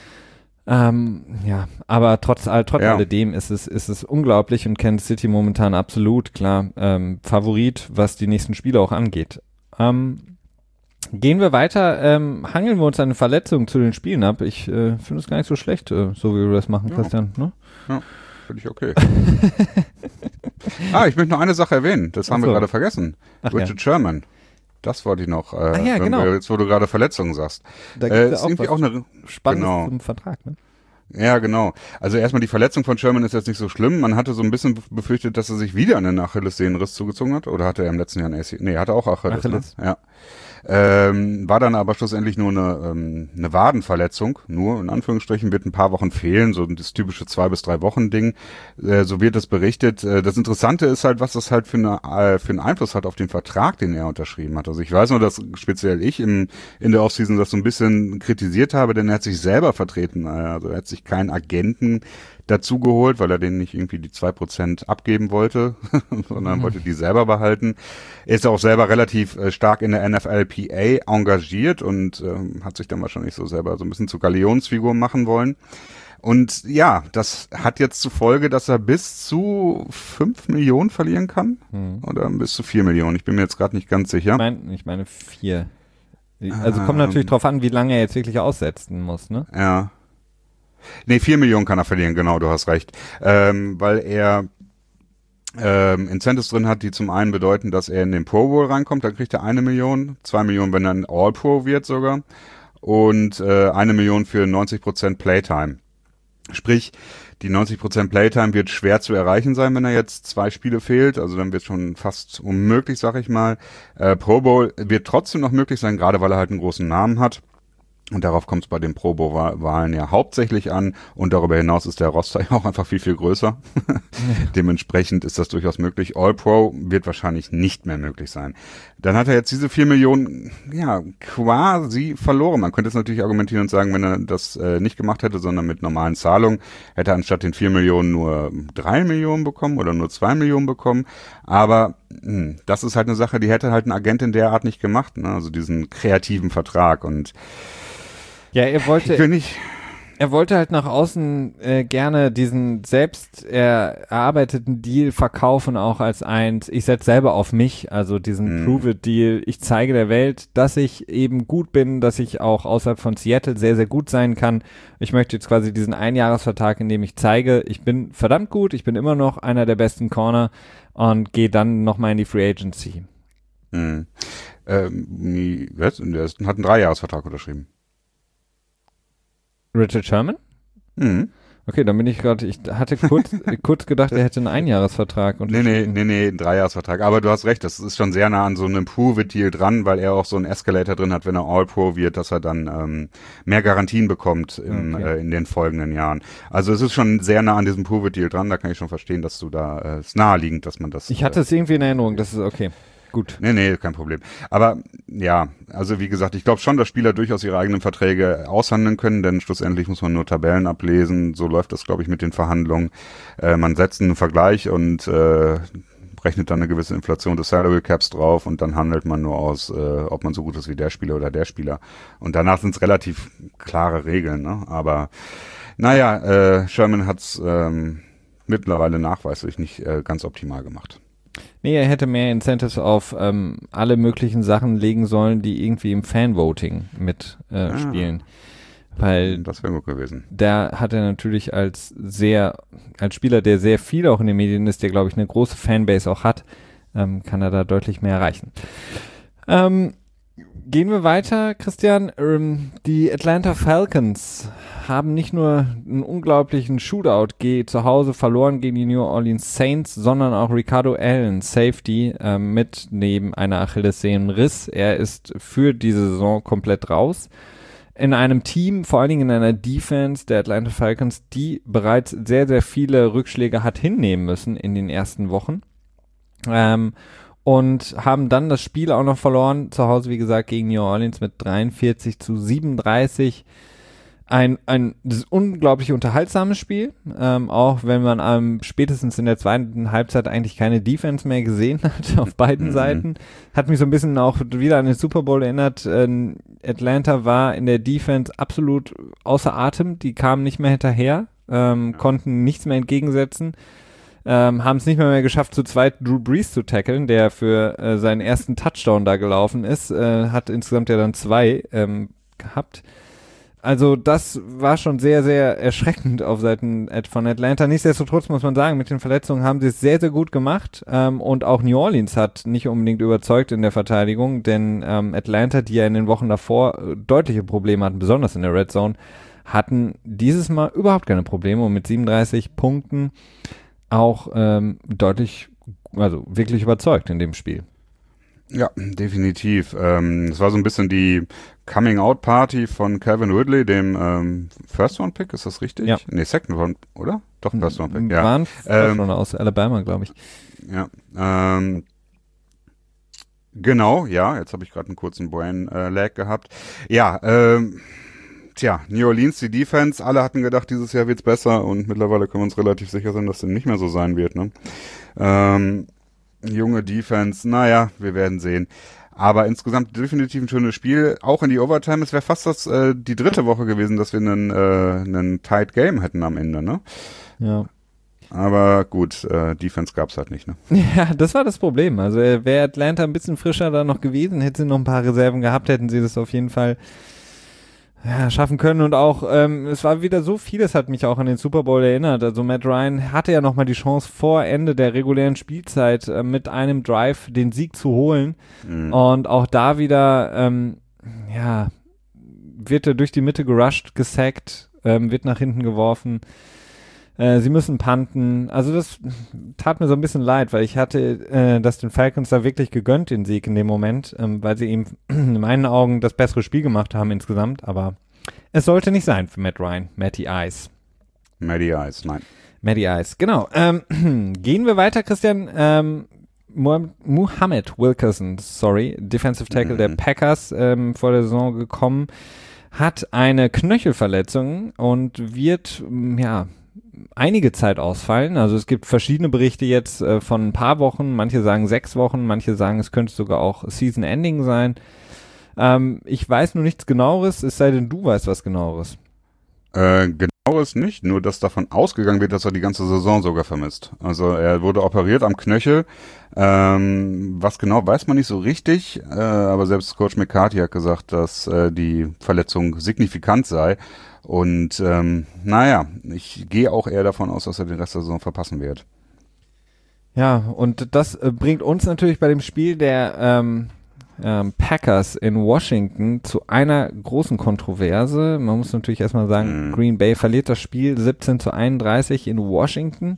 Ähm, ja, aber trotz, trotz ja. alledem ist es, ist es unglaublich und Kansas City momentan absolut, klar, ähm, Favorit, was die nächsten Spiele auch angeht. Ähm, Gehen wir weiter, ähm, hangeln wir uns eine Verletzung zu den Spielen ab. Ich äh, finde es gar nicht so schlecht, äh, so wie wir das machen, ja. Christian. Ne? Ja, finde ich okay. ah, ich möchte noch eine Sache erwähnen, das haben so. wir gerade vergessen. Ach, Richard ja. Sherman, das wollte ich noch, äh, ah, ja, genau. jetzt wo du gerade Verletzungen sagst. Da gibt es äh, auch irgendwie auch eine Spannendes genau. zum Vertrag, ne? Ja, genau. Also erstmal die Verletzung von Sherman ist jetzt nicht so schlimm. Man hatte so ein bisschen befürchtet, dass er sich wieder einen Achillessehnenriss zugezogen hat. Oder hatte er im letzten Jahr einen A C L? Nee, hatte auch Achilles. Achilles. Ne? Ja. Ähm, war dann aber schlussendlich nur eine, ähm, eine Wadenverletzung. Nur, in Anführungsstrichen, wird ein paar Wochen fehlen. So das typische zwei bis drei Wochen Ding. Äh, so wird es berichtet. Äh, das Interessante ist halt, was das halt für, eine, äh, für einen Einfluss hat auf den Vertrag, den er unterschrieben hat. Also ich weiß nur, dass speziell ich im, in der Offseason das so ein bisschen kritisiert habe, denn er hat sich selber vertreten. Also er hat sich keinen Agenten dazu geholt, weil er denen nicht irgendwie die zwei Prozent abgeben wollte, sondern mhm. wollte die selber behalten. Er ist auch selber relativ äh, stark in der N F L P A engagiert und ähm, hat sich dann wahrscheinlich so selber so ein bisschen zur Galionsfigur machen wollen. Und ja, das hat jetzt zur Folge, dass er bis zu fünf Millionen verlieren kann. Mhm. Oder bis zu vier Millionen. Ich bin mir jetzt gerade nicht ganz sicher. Ich meine, ich meine vier. Also kommt natürlich ähm, drauf an, wie lange er jetzt wirklich aussetzen muss, ne? Ja. Nee, vier Millionen kann er verlieren, genau, du hast recht. Ähm, weil er ähm, Incentives drin hat, die zum einen bedeuten, dass er in den Pro Bowl reinkommt, dann kriegt er eine Million, zwei Millionen, wenn er ein All-Pro wird sogar und äh, eine Million für neunzig Prozent Playtime. Sprich, die neunzig Prozent Playtime wird schwer zu erreichen sein, wenn er jetzt zwei Spiele fehlt. Also dann wird schon fast unmöglich, sag ich mal. Äh, Pro Bowl wird trotzdem noch möglich sein, gerade weil er halt einen großen Namen hat. Und darauf kommt es bei den Pro Bowl-Wahlen ja hauptsächlich an. Und darüber hinaus ist der Roster ja auch einfach viel, viel größer. Dementsprechend ist das durchaus möglich. All-Pro wird wahrscheinlich nicht mehr möglich sein. Dann hat er jetzt diese vier Millionen ja quasi verloren. Man könnte es natürlich argumentieren und sagen, wenn er das äh, nicht gemacht hätte, sondern mit normalen Zahlungen, hätte er anstatt den vier Millionen nur drei Millionen bekommen oder nur zwei Millionen bekommen. Aber mh, das ist halt eine Sache, die hätte halt ein Agent in der Art nicht gemacht. Ne? Also diesen kreativen Vertrag. Und ja, er wollte, ich will nicht. Er wollte halt nach außen äh, gerne diesen selbst er, erarbeiteten Deal verkaufen, auch als eins, ich setze selber auf mich, also diesen Mhm. Prove-It-Deal, ich zeige der Welt, dass ich eben gut bin, dass ich auch außerhalb von Seattle sehr, sehr gut sein kann. Ich möchte jetzt quasi diesen Einjahresvertrag, in dem ich zeige, ich bin verdammt gut, ich bin immer noch einer der besten Corner und gehe dann nochmal in die Free Agency. Mhm. Ähm, was? Der ist- hat einen Dreijahresvertrag unterschrieben. Richard Sherman? Mhm. Okay, dann bin ich gerade, ich hatte kurz, kurz gedacht, er hätte einen Einjahresvertrag. Nee, nee, nee, nee, ein Dreijahresvertrag. Aber du hast recht, das ist schon sehr nah an so einem Prove-It-Deal dran, weil er auch so einen Escalator drin hat, wenn er All-Pro wird, dass er dann ähm, mehr Garantien bekommt im, Okay. äh, in den folgenden Jahren. Also es ist schon sehr nah an diesem Prove-It-Deal dran, da kann ich schon verstehen, dass du da, äh, es ist naheliegend, dass man das... Ich hatte es irgendwie in Erinnerung, das ist okay. Gut. Nee, nee, kein Problem. Aber ja, also wie gesagt, ich glaube schon, dass Spieler durchaus ihre eigenen Verträge aushandeln können, denn schlussendlich muss man nur Tabellen ablesen. So läuft das, glaube ich, mit den Verhandlungen. Äh, man setzt einen Vergleich und äh, rechnet dann eine gewisse Inflation des Salary Caps drauf und dann handelt man nur aus, äh, ob man so gut ist wie der Spieler oder der Spieler. Und danach sind es relativ klare Regeln, ne? Aber naja, äh, Sherman hat es ähm, mittlerweile nachweislich nicht äh, ganz optimal gemacht. Nee, er hätte mehr Incentives auf ähm, alle möglichen Sachen legen sollen, die irgendwie im Fanvoting mit äh, Ah. spielen. Weil Das wäre gut gewesen. da hat er natürlich als sehr, als Spieler, der sehr viel auch in den Medien ist, der glaube ich eine große Fanbase auch hat, ähm, kann er da deutlich mehr erreichen. Ähm, gehen wir weiter, Christian. Ähm, die Atlanta Falcons haben nicht nur einen unglaublichen Shootout ge- zu Hause verloren gegen die New Orleans Saints, sondern auch Ricardo Allen, Safety, äh, mit neben einer Achillessehnenriss. Er ist für diese Saison komplett raus. In einem Team, vor allen Dingen in einer Defense der Atlanta Falcons, die bereits sehr, sehr viele Rückschläge hat hinnehmen müssen in den ersten Wochen. Ähm, und haben dann das Spiel auch noch verloren, zu Hause, wie gesagt, gegen New Orleans mit dreiundvierzig zu siebenunddreißig. Ein, ein unglaublich unterhaltsames Spiel, ähm, auch wenn man ähm, spätestens in der zweiten Halbzeit eigentlich keine Defense mehr gesehen hat auf beiden Mhm. Seiten. Hat mich so ein bisschen auch wieder an den Super Bowl erinnert. Ähm, Atlanta war in der Defense absolut außer Atem, die kamen nicht mehr hinterher, ähm, Ja. konnten nichts mehr entgegensetzen. Ähm, haben es nicht mehr, mehr geschafft, zu zweit Drew Brees zu tackeln, der für äh, seinen ersten Touchdown da gelaufen ist. Äh, hat insgesamt ja dann zwei ähm, gehabt. Also das war schon sehr, sehr erschreckend auf Seiten von Atlanta. Nichtsdestotrotz muss man sagen, mit den Verletzungen haben sie es sehr, sehr gut gemacht. Ähm, und auch New Orleans hat nicht unbedingt überzeugt in der Verteidigung, denn ähm, Atlanta, die ja in den Wochen davor äh, deutliche Probleme hatten, besonders in der Red Zone, hatten dieses Mal überhaupt keine Probleme und mit siebenunddreißig Punkten auch ähm, deutlich, also wirklich überzeugt in dem Spiel. Ja, definitiv. Ähm, es war so ein bisschen die Coming-out-Party von Calvin Ridley, dem ähm, First-Round-Pick, ist das richtig? Ja. Nee, Second-Round, oder? Doch, First-Round-Pick, ja. Waren Ähm, schon aus Alabama, glaube ich. Ja, ähm, genau, ja, jetzt habe ich gerade einen kurzen Brain-Lag gehabt. Ja, ähm, tja, New Orleans, die Defense, alle hatten gedacht, dieses Jahr wird's besser und mittlerweile können wir uns relativ sicher sein, dass dem nicht mehr so sein wird, ne? Ähm, junge Defense, naja, wir werden sehen. Aber insgesamt definitiv ein schönes Spiel, auch in die Overtime. Es wäre fast das äh, die dritte Woche gewesen, dass wir einen, äh, einen Tight Game hätten am Ende, ne? Ja. Aber gut, äh, Defense gab's halt nicht, ne? Ja, das war das Problem. Also äh, wäre Atlanta ein bisschen frischer da noch gewesen, hätte sie noch ein paar Reserven gehabt, hätten sie das auf jeden Fall ja, schaffen können und auch, ähm, es war wieder so vieles, hat mich auch an den Super Bowl erinnert. Also Matt Ryan hatte ja nochmal die Chance vor Ende der regulären Spielzeit äh, mit einem Drive den Sieg zu holen mhm. und auch da wieder, ähm, ja, wird er durch die Mitte gerusht, gesackt, ähm, wird nach hinten geworfen. Äh, sie müssen punten. Also das tat mir so ein bisschen leid, weil ich hatte äh, das den Falcons da wirklich gegönnt, den Sieg in dem Moment, ähm, weil sie eben in meinen Augen das bessere Spiel gemacht haben insgesamt. Aber es sollte nicht sein für Matt Ryan. Matty Ice. Matty Ice, nein. Matty Ice, genau. Ähm, gehen wir weiter, Christian. Ähm, Muhammad Wilkerson, sorry, Defensive Tackle mhm. der Packers, ähm, vor der Saison gekommen, hat eine Knöchelverletzung und wird, ja, einige Zeit ausfallen. Also es gibt verschiedene Berichte jetzt äh, von ein paar Wochen. Manche sagen sechs Wochen, manche sagen, es könnte sogar auch Season Ending sein. Ähm, ich weiß nur nichts Genaueres, es sei denn, du weißt was Genaueres. Äh, genaueres nicht, nur dass davon ausgegangen wird, dass er die ganze Saison sogar vermisst. Also er wurde operiert am Knöchel. Ähm, was genau, weiß man nicht so richtig, äh, aber selbst Coach McCarthy hat gesagt, dass äh, die Verletzung signifikant sei. Und ähm, naja, ich gehe auch eher davon aus, dass er den Rest der Saison verpassen wird. Ja, und das äh, bringt uns natürlich bei dem Spiel der ähm, ähm, Packers in Washington zu einer großen Kontroverse. Man muss natürlich erstmal sagen, mhm. Green Bay verliert das Spiel siebzehn zu einunddreißig in Washington.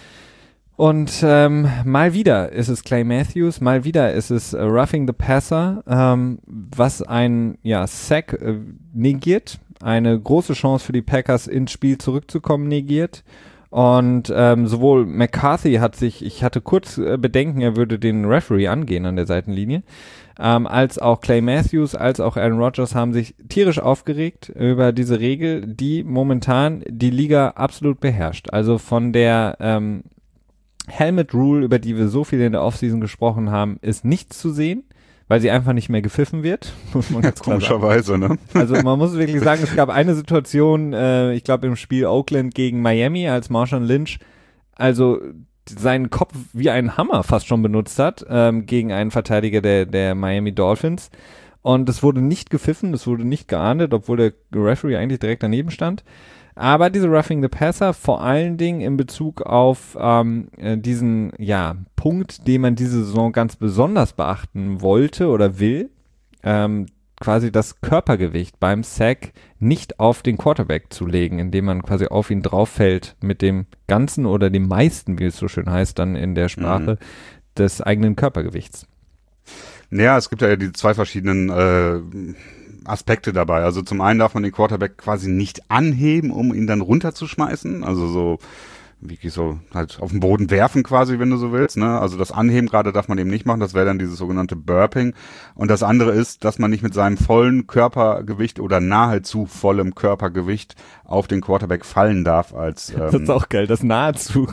Und ähm, mal wieder ist es Clay Matthews, mal wieder ist es äh, Roughing the Passer, ähm, was ein ja, Sack äh, negiert. Eine große Chance für die Packers ins Spiel zurückzukommen negiert und ähm, sowohl McCarthy hat sich, ich hatte kurz äh, Bedenken, er würde den Referee angehen an der Seitenlinie, ähm, als auch Clay Matthews, als auch Aaron Rodgers haben sich tierisch aufgeregt über diese Regel, die momentan die Liga absolut beherrscht. Also von der ähm, Helmet Rule, über die wir so viel in der Offseason gesprochen haben, ist nichts zu sehen, weil sie einfach nicht mehr gepfiffen wird, muss man ganz klar sagen. Komischerweise, ne? Also man muss wirklich sagen, es gab eine Situation, äh, ich glaube im Spiel Oakland gegen Miami, als Marshawn Lynch also seinen Kopf wie einen Hammer fast schon benutzt hat, ähm, gegen einen Verteidiger der, der Miami Dolphins. Und es wurde nicht gepfiffen, es wurde nicht geahndet, obwohl der Referee eigentlich direkt daneben stand. Aber diese Roughing the Passer, vor allen Dingen in Bezug auf ähm, diesen ja, Punkt, den man diese Saison ganz besonders beachten wollte oder will, ähm, quasi das Körpergewicht beim Sack nicht auf den Quarterback zu legen, indem man quasi auf ihn drauf fällt mit dem ganzen oder dem meisten, wie es so schön heißt, dann in der Sprache, mhm. des eigenen Körpergewichts. Ja, es gibt ja die zwei verschiedenen äh, Aspekte dabei. Also zum einen darf man den Quarterback quasi nicht anheben, um ihn dann runterzuschmeißen. Also so, wie so halt auf den Boden werfen quasi, wenn du so willst. Ne? Also das Anheben gerade darf man eben nicht machen. Das wäre dann dieses sogenannte Burping. Und das andere ist, dass man nicht mit seinem vollen Körpergewicht oder nahezu vollem Körpergewicht auf den Quarterback fallen darf. Als ähm, das ist auch geil, das nahezu.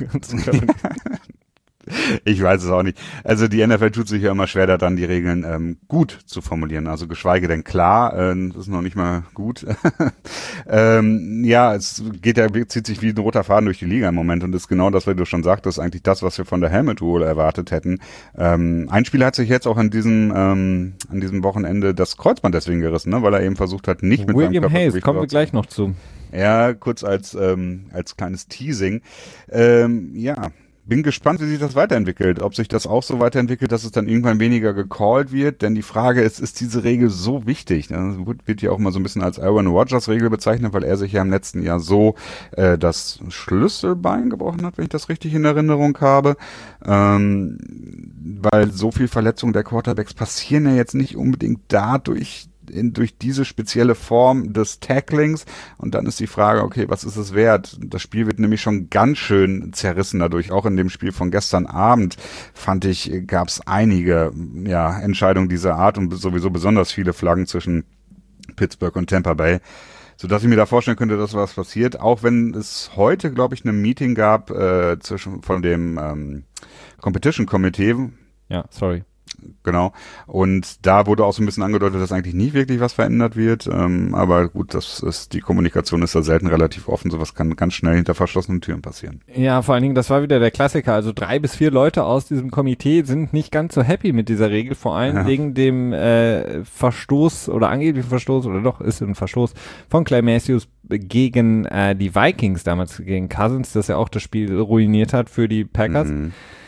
Ich weiß es auch nicht. Also die N F L tut sich ja immer schwer, da dann die Regeln ähm, gut zu formulieren. Also geschweige denn klar, äh, das ist noch nicht mal gut. ähm, ja, es geht ja, zieht sich wie ein roter Faden durch die Liga im Moment und ist genau das, was du schon sagtest, eigentlich das, was wir von der Helmet Rule erwartet hätten. Ähm, ein Spieler hat sich jetzt auch an diesem ähm, an diesem Wochenende das Kreuzband deswegen gerissen, ne, weil er eben versucht hat, nicht mit William seinem Hayes, kommen wir gleich noch zu. Ja, kurz als ähm, als kleines Teasing. Ähm, ja. Bin gespannt, wie sich das weiterentwickelt, ob sich das auch so weiterentwickelt, dass es dann irgendwann weniger gecallt wird, denn die Frage ist, ist diese Regel so wichtig? Das wird ja auch mal so ein bisschen als Aaron Rodgers Regel bezeichnet, weil er sich ja im letzten Jahr so äh, das Schlüsselbein gebrochen hat, wenn ich das richtig in Erinnerung habe, ähm, weil so viel Verletzungen der Quarterbacks passieren ja jetzt nicht unbedingt dadurch, In, durch diese spezielle Form des Tacklings und dann ist die Frage, okay, was ist es wert? Das Spiel wird nämlich schon ganz schön zerrissen dadurch. Auch in dem Spiel von gestern Abend, fand ich, gab es einige ja, Entscheidungen dieser Art und sowieso besonders viele Flaggen zwischen Pittsburgh und Tampa Bay, sodass ich mir da vorstellen könnte, dass was passiert. Auch wenn es heute, glaube ich, ein Meeting gab äh, zwischen von dem ähm, Competition Committee. Ja, sorry. Genau. Und da wurde auch so ein bisschen angedeutet, dass eigentlich nie wirklich was verändert wird. Ähm, aber gut, das ist, die Kommunikation ist da selten relativ offen. Sowas kann ganz schnell hinter verschlossenen Türen passieren. Ja, vor allen Dingen, das war wieder der Klassiker. Also drei bis vier Leute aus diesem Komitee sind nicht ganz so happy mit dieser Regel, vor allem ja. wegen dem äh, Verstoß oder angeblichen Verstoß, oder doch, ist ein Verstoß von Clay Matthews gegen äh, die Vikings, damals gegen Cousins, das ja auch das Spiel ruiniert hat für die Packers. Mhm.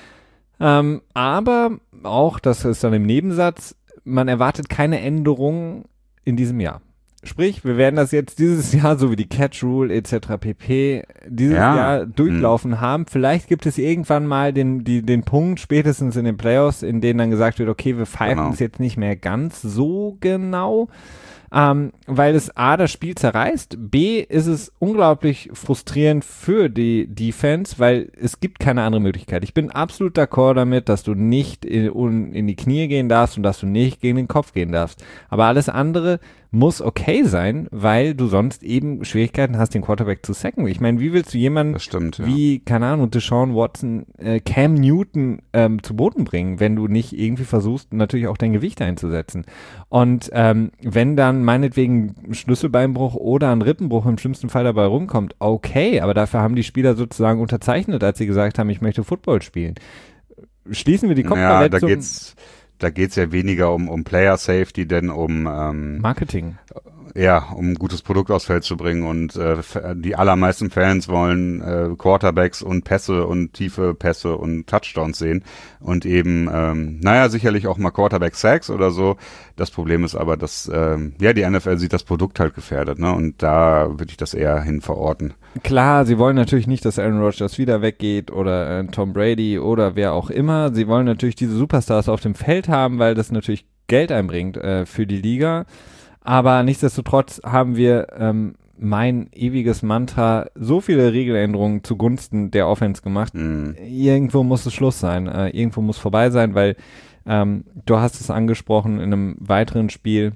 Ähm, aber auch, das ist dann im Nebensatz, man erwartet keine Änderungen in diesem Jahr. Sprich, wir werden das jetzt dieses Jahr, so wie die Catch Rule et cetera pp. dieses ja. Jahr durchlaufen hm. haben. Vielleicht gibt es irgendwann mal den, die, den Punkt, spätestens in den Playoffs, in denen dann gesagt wird, okay, wir pfeifen genau. es jetzt nicht mehr ganz so genau. Ähm, weil es A, das Spiel zerreißt, B, ist es unglaublich frustrierend für die Defense, weil es gibt keine andere Möglichkeit. Ich bin absolut d'accord damit, dass du nicht in, in die Knie gehen darfst und dass du nicht gegen den Kopf gehen darfst. Aber alles andere muss okay sein, weil du sonst eben Schwierigkeiten hast, den Quarterback zu sacken. Ich meine, wie willst du jemanden stimmt, ja. wie, keine Ahnung, Deshaun Watson, äh, Cam Newton ähm, zu Boden bringen, wenn du nicht irgendwie versuchst, natürlich auch dein Gewicht einzusetzen. Und ähm, wenn dann meinetwegen Schlüsselbeinbruch oder ein Rippenbruch im schlimmsten Fall dabei rumkommt, okay, aber dafür haben die Spieler sozusagen unterzeichnet, als sie gesagt haben, ich möchte Football spielen. Schließen wir die Kopfverletzung. Ja, da geht's Da geht's ja weniger um, um Player Safety, denn um ähm, Marketing. Ja, um ein gutes Produkt aufs Feld zu bringen. Und äh, die allermeisten Fans wollen äh, Quarterbacks und Pässe und tiefe Pässe und Touchdowns sehen. Und eben, ähm, naja, sicherlich auch mal Quarterback-Sacks oder so. Das Problem ist aber, dass ähm, ja die N F L sieht das Produkt halt gefährdet, ne? Und da würde ich das eher hin verorten. Klar, sie wollen natürlich nicht, dass Aaron Rodgers wieder weggeht oder äh, Tom Brady oder wer auch immer. Sie wollen natürlich diese Superstars auf dem Feld haben, weil das natürlich Geld einbringt äh, für die Liga. Aber nichtsdestotrotz haben wir ähm, mein ewiges Mantra, so viele Regeländerungen zugunsten der Offense gemacht. Mm. Irgendwo muss es Schluss sein, äh, irgendwo muss vorbei sein, weil ähm, du hast es angesprochen in einem weiteren Spiel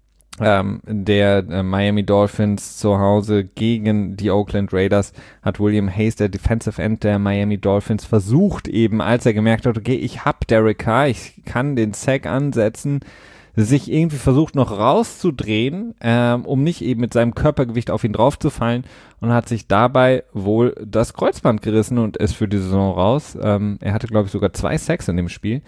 ähm, der äh, Miami Dolphins zu Hause gegen die Oakland Raiders hat William Hayes, der Defensive End der Miami Dolphins, versucht eben, als er gemerkt hat, okay, ich hab Derek Carr, ich kann den Sack ansetzen, sich irgendwie versucht noch rauszudrehen, ähm, um nicht eben mit seinem Körpergewicht auf ihn draufzufallen und hat sich dabei wohl das Kreuzband gerissen und ist für die Saison raus. Ähm, er hatte, glaube ich, sogar zwei Sacks in dem Spiel.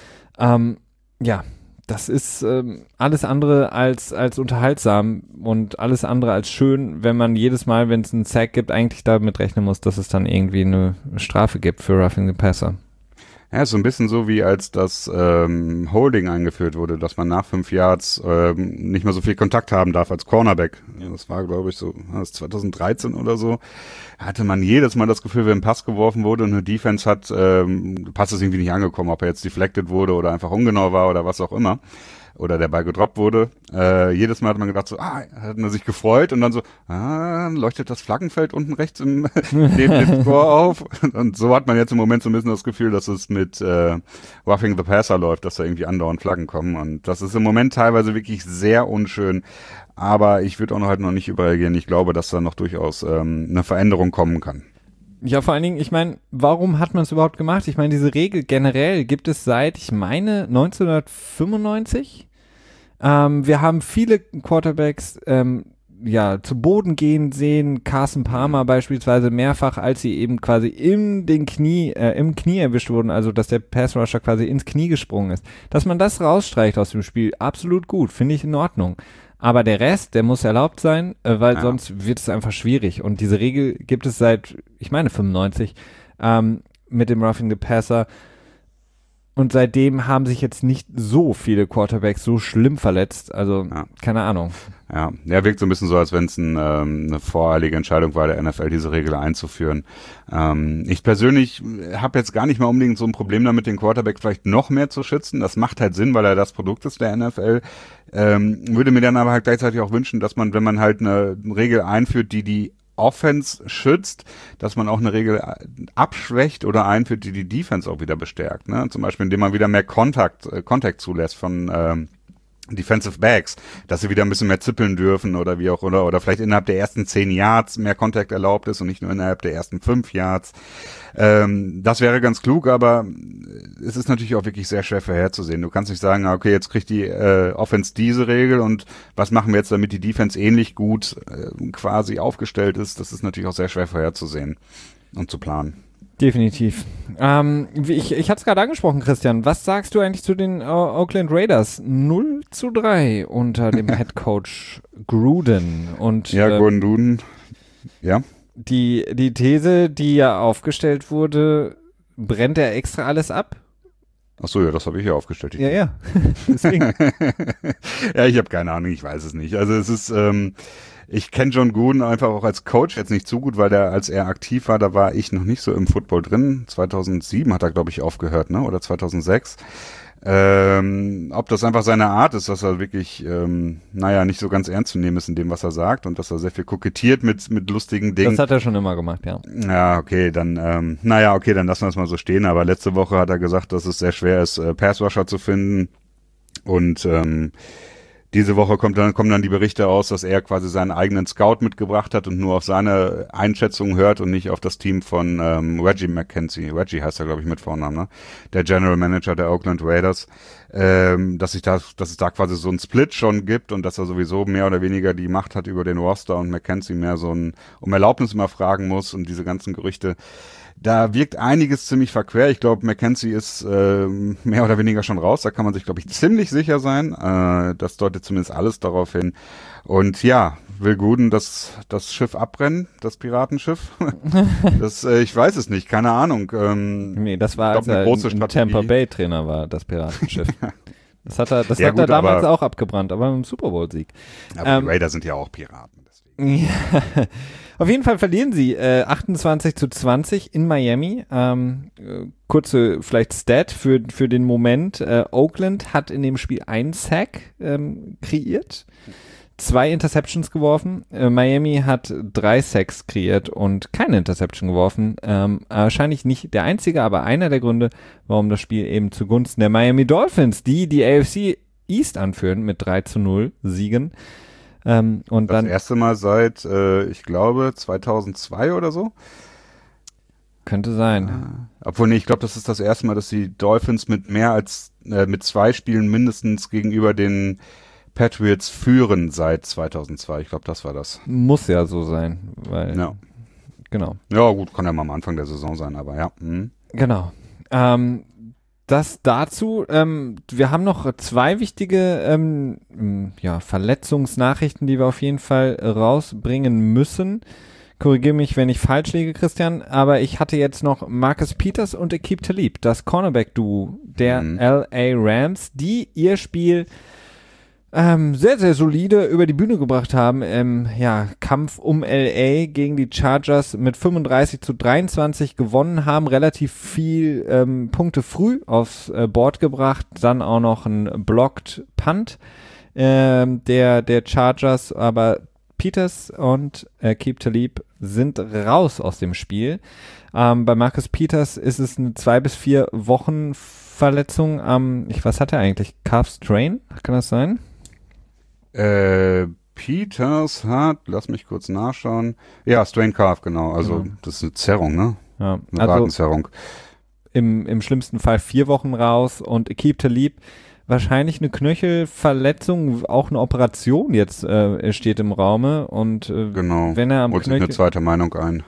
Ähm, ja, das ist ähm, alles andere als, als unterhaltsam und alles andere als schön, wenn man jedes Mal, wenn es einen Sack gibt, eigentlich damit rechnen muss, dass es dann irgendwie eine Strafe gibt für Roughing the Passer. Ja, ist so ein bisschen so, wie als das ähm, Holding eingeführt wurde, dass man nach fünf Yards ähm, nicht mehr so viel Kontakt haben darf als Cornerback. Ja, das war, glaube ich, so das zwanzig dreizehn oder so. Hatte man jedes Mal das Gefühl, wenn ein Pass geworfen wurde und eine Defense hat, ähm, Pass ist irgendwie nicht angekommen, ob er jetzt deflected wurde oder einfach ungenau war oder was auch immer. Oder der Ball gedroppt wurde. Äh, jedes Mal hat man gedacht so, ah, hat man sich gefreut und dann so, ah, leuchtet das Flaggenfeld unten rechts im, neben dem Score auf. Und so hat man jetzt im Moment so ein bisschen das Gefühl, dass es mit äh, Roughing the Passer läuft, dass da irgendwie andauernd Flaggen kommen. Und das ist im Moment teilweise wirklich sehr unschön. Aber ich würde auch noch halt noch nicht überall gehen. Ich glaube, dass da noch durchaus ähm, eine Veränderung kommen kann. Ja, vor allen Dingen, ich meine, warum hat man es überhaupt gemacht? Ich meine, diese Regel generell gibt es seit, ich meine, neunzehnhundertfünfundneunzig. Ähm, wir haben viele Quarterbacks ähm, ja zu Boden gehen sehen, Carson Palmer beispielsweise mehrfach, als sie eben quasi in den Knie, äh, im Knie erwischt wurden, also dass der Pass-Rusher quasi ins Knie gesprungen ist. Dass man das rausstreicht aus dem Spiel, absolut gut, finde ich in Ordnung. Aber der Rest, der muss erlaubt sein, äh, weil ja. sonst wird es einfach schwierig. Und diese Regel gibt es seit, ich meine fünfundneunzig, ähm, mit dem Roughing the Passer. Und seitdem haben sich jetzt nicht so viele Quarterbacks so schlimm verletzt. Also, ja. keine Ahnung. Ja, ja, wirkt so ein bisschen so, als wenn es ein, ähm, eine voreilige Entscheidung war, der N F L diese Regel einzuführen. Ähm, ich persönlich habe jetzt gar nicht mal unbedingt so ein Problem damit, den Quarterback vielleicht noch mehr zu schützen. Das macht halt Sinn, weil er das Produkt ist der N F L. Ähm, würde mir dann aber halt gleichzeitig auch wünschen, dass man, wenn man halt eine, eine Regel einführt, die die Offense schützt, dass man auch eine Regel abschwächt oder einführt, die die Defense auch wieder bestärkt. Ne? Zum Beispiel, indem man wieder mehr Kontakt, äh, Kontakt zulässt von ähm, Defensive Backs, dass sie wieder ein bisschen mehr zippeln dürfen oder wie auch, oder, oder vielleicht innerhalb der ersten zehn Yards mehr Contact erlaubt ist und nicht nur innerhalb der ersten fünf Yards. Ähm, das wäre ganz klug, aber es ist natürlich auch wirklich sehr schwer vorherzusehen. Du kannst nicht sagen, okay, jetzt kriegt die äh, Offense diese Regel und was machen wir jetzt, damit die Defense ähnlich gut äh, quasi aufgestellt ist. Das ist natürlich auch sehr schwer vorherzusehen und zu planen. Definitiv. Ähm, ich ich hatte es gerade angesprochen, Christian. Was sagst du eigentlich zu den äh, Oakland Raiders? null zu drei unter dem Head Coach Gruden. Und, ja, äh, Gruden, Gruden, ja. Die, die These, die ja aufgestellt wurde, brennt er extra alles ab? Ach so, ja, das habe ich ja aufgestellt. Ja, ja. Deswegen. ja, ich habe keine Ahnung, ich weiß es nicht. Also es ist, ähm, ich kenne John Gruden einfach auch als Coach jetzt nicht so gut, weil der, als er aktiv war, da war ich noch nicht so im Football drin. zweitausendsieben hat er, glaube ich, aufgehört, ne? Oder zweitausendsechs. Ähm, ob das einfach seine Art ist, dass er wirklich, ähm, naja, nicht so ganz ernst zu nehmen ist in dem, was er sagt und dass er sehr viel kokettiert mit mit lustigen Dingen. Das hat er schon immer gemacht, ja. Ja, okay, dann, ähm, naja, okay, dann lassen wir es mal so stehen. Aber letzte Woche hat er gesagt, dass es sehr schwer ist, äh, Passrusher zu finden und ähm, diese Woche kommt dann, kommen dann die Berichte aus, dass er quasi seinen eigenen Scout mitgebracht hat und nur auf seine Einschätzung hört und nicht auf das Team von ähm, Reggie McKenzie. Reggie heißt er, glaube ich, mit Vornamen, ne? Der General Manager der Oakland Raiders. Ähm, dass sich da, dass es da quasi so einen Split schon gibt und dass er sowieso mehr oder weniger die Macht hat über den Roster und McKenzie mehr so ein um Erlaubnis immer fragen muss und diese ganzen Gerüchte. Da wirkt einiges ziemlich verquer. Ich glaube, McKenzie ist äh, mehr oder weniger schon raus. Da kann man sich, glaube ich, ziemlich sicher sein. Äh, das deutet zumindest alles darauf hin. Und ja, will Gruden das, das Schiff abbrennen, das Piratenschiff? das, äh, ich weiß es nicht, keine Ahnung. Ähm, nee, das war, glaub, als er große ein Tampa Bay Trainer war, das Piratenschiff. Das hat er, das ja, hat gut, er damals aber, auch abgebrannt, aber im Super Bowl-Sieg. Aber ähm, die Raiders sind ja auch Piraten. Deswegen. Ja. Auf jeden Fall verlieren sie äh, achtundzwanzig zu zwanzig in Miami. Ähm, äh, kurze vielleicht Stat für, für den Moment. Äh, Oakland hat in dem Spiel einen Sack ähm, kreiert, zwei Interceptions geworfen. Äh, Miami hat drei Sacks kreiert und keine Interception geworfen. Ähm, wahrscheinlich nicht der einzige, aber einer der Gründe, warum das Spiel eben zugunsten der Miami Dolphins, die die A F C East anführen mit drei zu null Siegen. Ähm, und das dann, erste Mal seit, äh, ich glaube, zweitausendzwei oder so. Könnte sein. Ah. Obwohl, nee, ich glaube, das ist das erste Mal, dass die Dolphins mit mehr als, äh, mit zwei Spielen mindestens gegenüber den Patriots führen seit zweitausendzwei. Ich glaube, das war das. Muss ja so sein, weil, ja. Genau. Ja, gut, kann ja mal am Anfang der Saison sein, aber ja. Mhm. Genau. Ähm, Das dazu, ähm, wir haben noch zwei wichtige ähm, ja, Verletzungsnachrichten, die wir auf jeden Fall rausbringen müssen. Korrigiere mich, wenn ich falsch liege, Christian, aber ich hatte jetzt noch Marcus Peters und Aqib Talib, das Cornerback-Duo der mhm. L A Rams, die ihr Spiel ähm, sehr, sehr solide über die Bühne gebracht haben im ja, Kampf um L A gegen die Chargers mit fünfunddreißig zu dreiundzwanzig gewonnen haben, relativ viel ähm, Punkte früh aufs äh, Board gebracht, dann auch noch ein Blocked Punt ähm, der, der Chargers, aber Peters und äh, Aqib Talib sind raus aus dem Spiel. Ähm, bei Marcus Peters ist es eine zwei bis vier Wochen Verletzung am, ich was hat er eigentlich? Calf Strain? Kann das sein? Äh, Peters hat, lass mich kurz nachschauen. Ja, Strain Calf, genau. Also genau. Das ist eine Zerrung, ne? Ja, eine also Radenzerrung. Im, im schlimmsten Fall vier Wochen raus und Aqib Talib wahrscheinlich eine Knöchelverletzung, auch eine Operation jetzt äh, steht im Raume und äh, genau. wenn er am Holt Knöchel... sich eine zweite Meinung ein.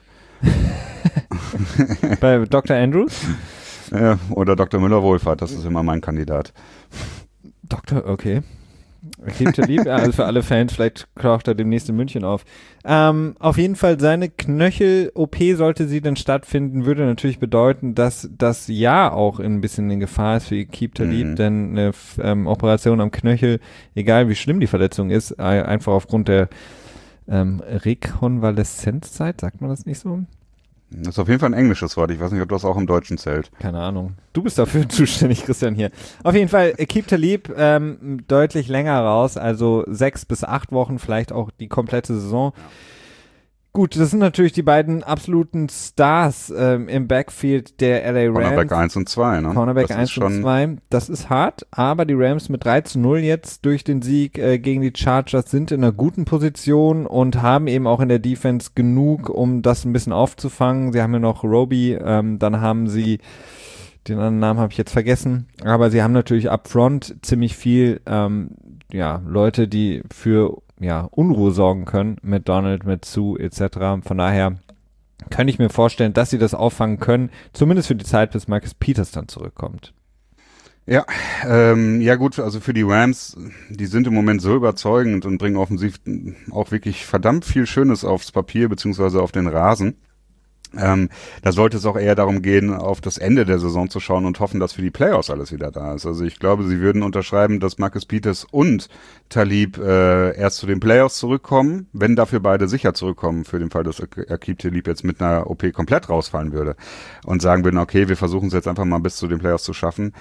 Bei Doktor Andrews? Ja, oder Doktor Müller-Wohlfahrt, das ist immer mein Kandidat. Doktor, okay. Aqib Talib, also für alle Fans, vielleicht taucht er demnächst in München auf. Ähm, auf jeden Fall seine Knöchel-O P, sollte sie dann stattfinden, würde natürlich bedeuten, dass das Jahr auch ein bisschen in Gefahr ist für Aqib Talib, mhm. denn eine ähm, Operation am Knöchel, egal wie schlimm die Verletzung ist, äh, einfach aufgrund der ähm, Rekonvaleszenzzeit, sagt man das nicht so? Das ist auf jeden Fall ein englisches Wort. Ich weiß nicht, ob das auch im Deutschen zählt. Keine Ahnung. Du bist dafür zuständig, Christian, hier. Auf jeden Fall, Aqib Talib ähm, deutlich länger raus, also sechs bis acht Wochen, vielleicht auch die komplette Saison. Gut, das sind natürlich die beiden absoluten Stars ähm, im Backfield der L A Rams. Cornerback eins und zwei, ne? Cornerback eins und zwei, das ist hart, aber die Rams mit drei zu null jetzt durch den Sieg äh, gegen die Chargers sind in einer guten Position und haben eben auch in der Defense genug, um das ein bisschen aufzufangen. Sie haben ja noch Roby, ähm, dann haben sie, den anderen Namen habe ich jetzt vergessen, aber sie haben natürlich up front ziemlich viel, ähm, ja, Leute, die für ja, Unruhe sorgen können mit Donald, mit Sue et cetera. Von daher könnte ich mir vorstellen, dass sie das auffangen können, zumindest für die Zeit, bis Marcus Peters dann zurückkommt. Ja, ähm, ja gut, also für die Rams, die sind im Moment so überzeugend und bringen offensiv auch wirklich verdammt viel Schönes aufs Papier beziehungsweise auf den Rasen. Ähm, da sollte es auch eher darum gehen, auf das Ende der Saison zu schauen und hoffen, dass für die Playoffs alles wieder da ist. Also ich glaube, sie würden unterschreiben, dass Marcus Peters und Talib äh, erst zu den Playoffs zurückkommen, wenn dafür beide sicher zurückkommen, für den Fall, dass Aqib Talib jetzt mit einer O P komplett rausfallen würde und sagen würden, okay, wir versuchen es jetzt einfach mal bis zu den Playoffs zu schaffen.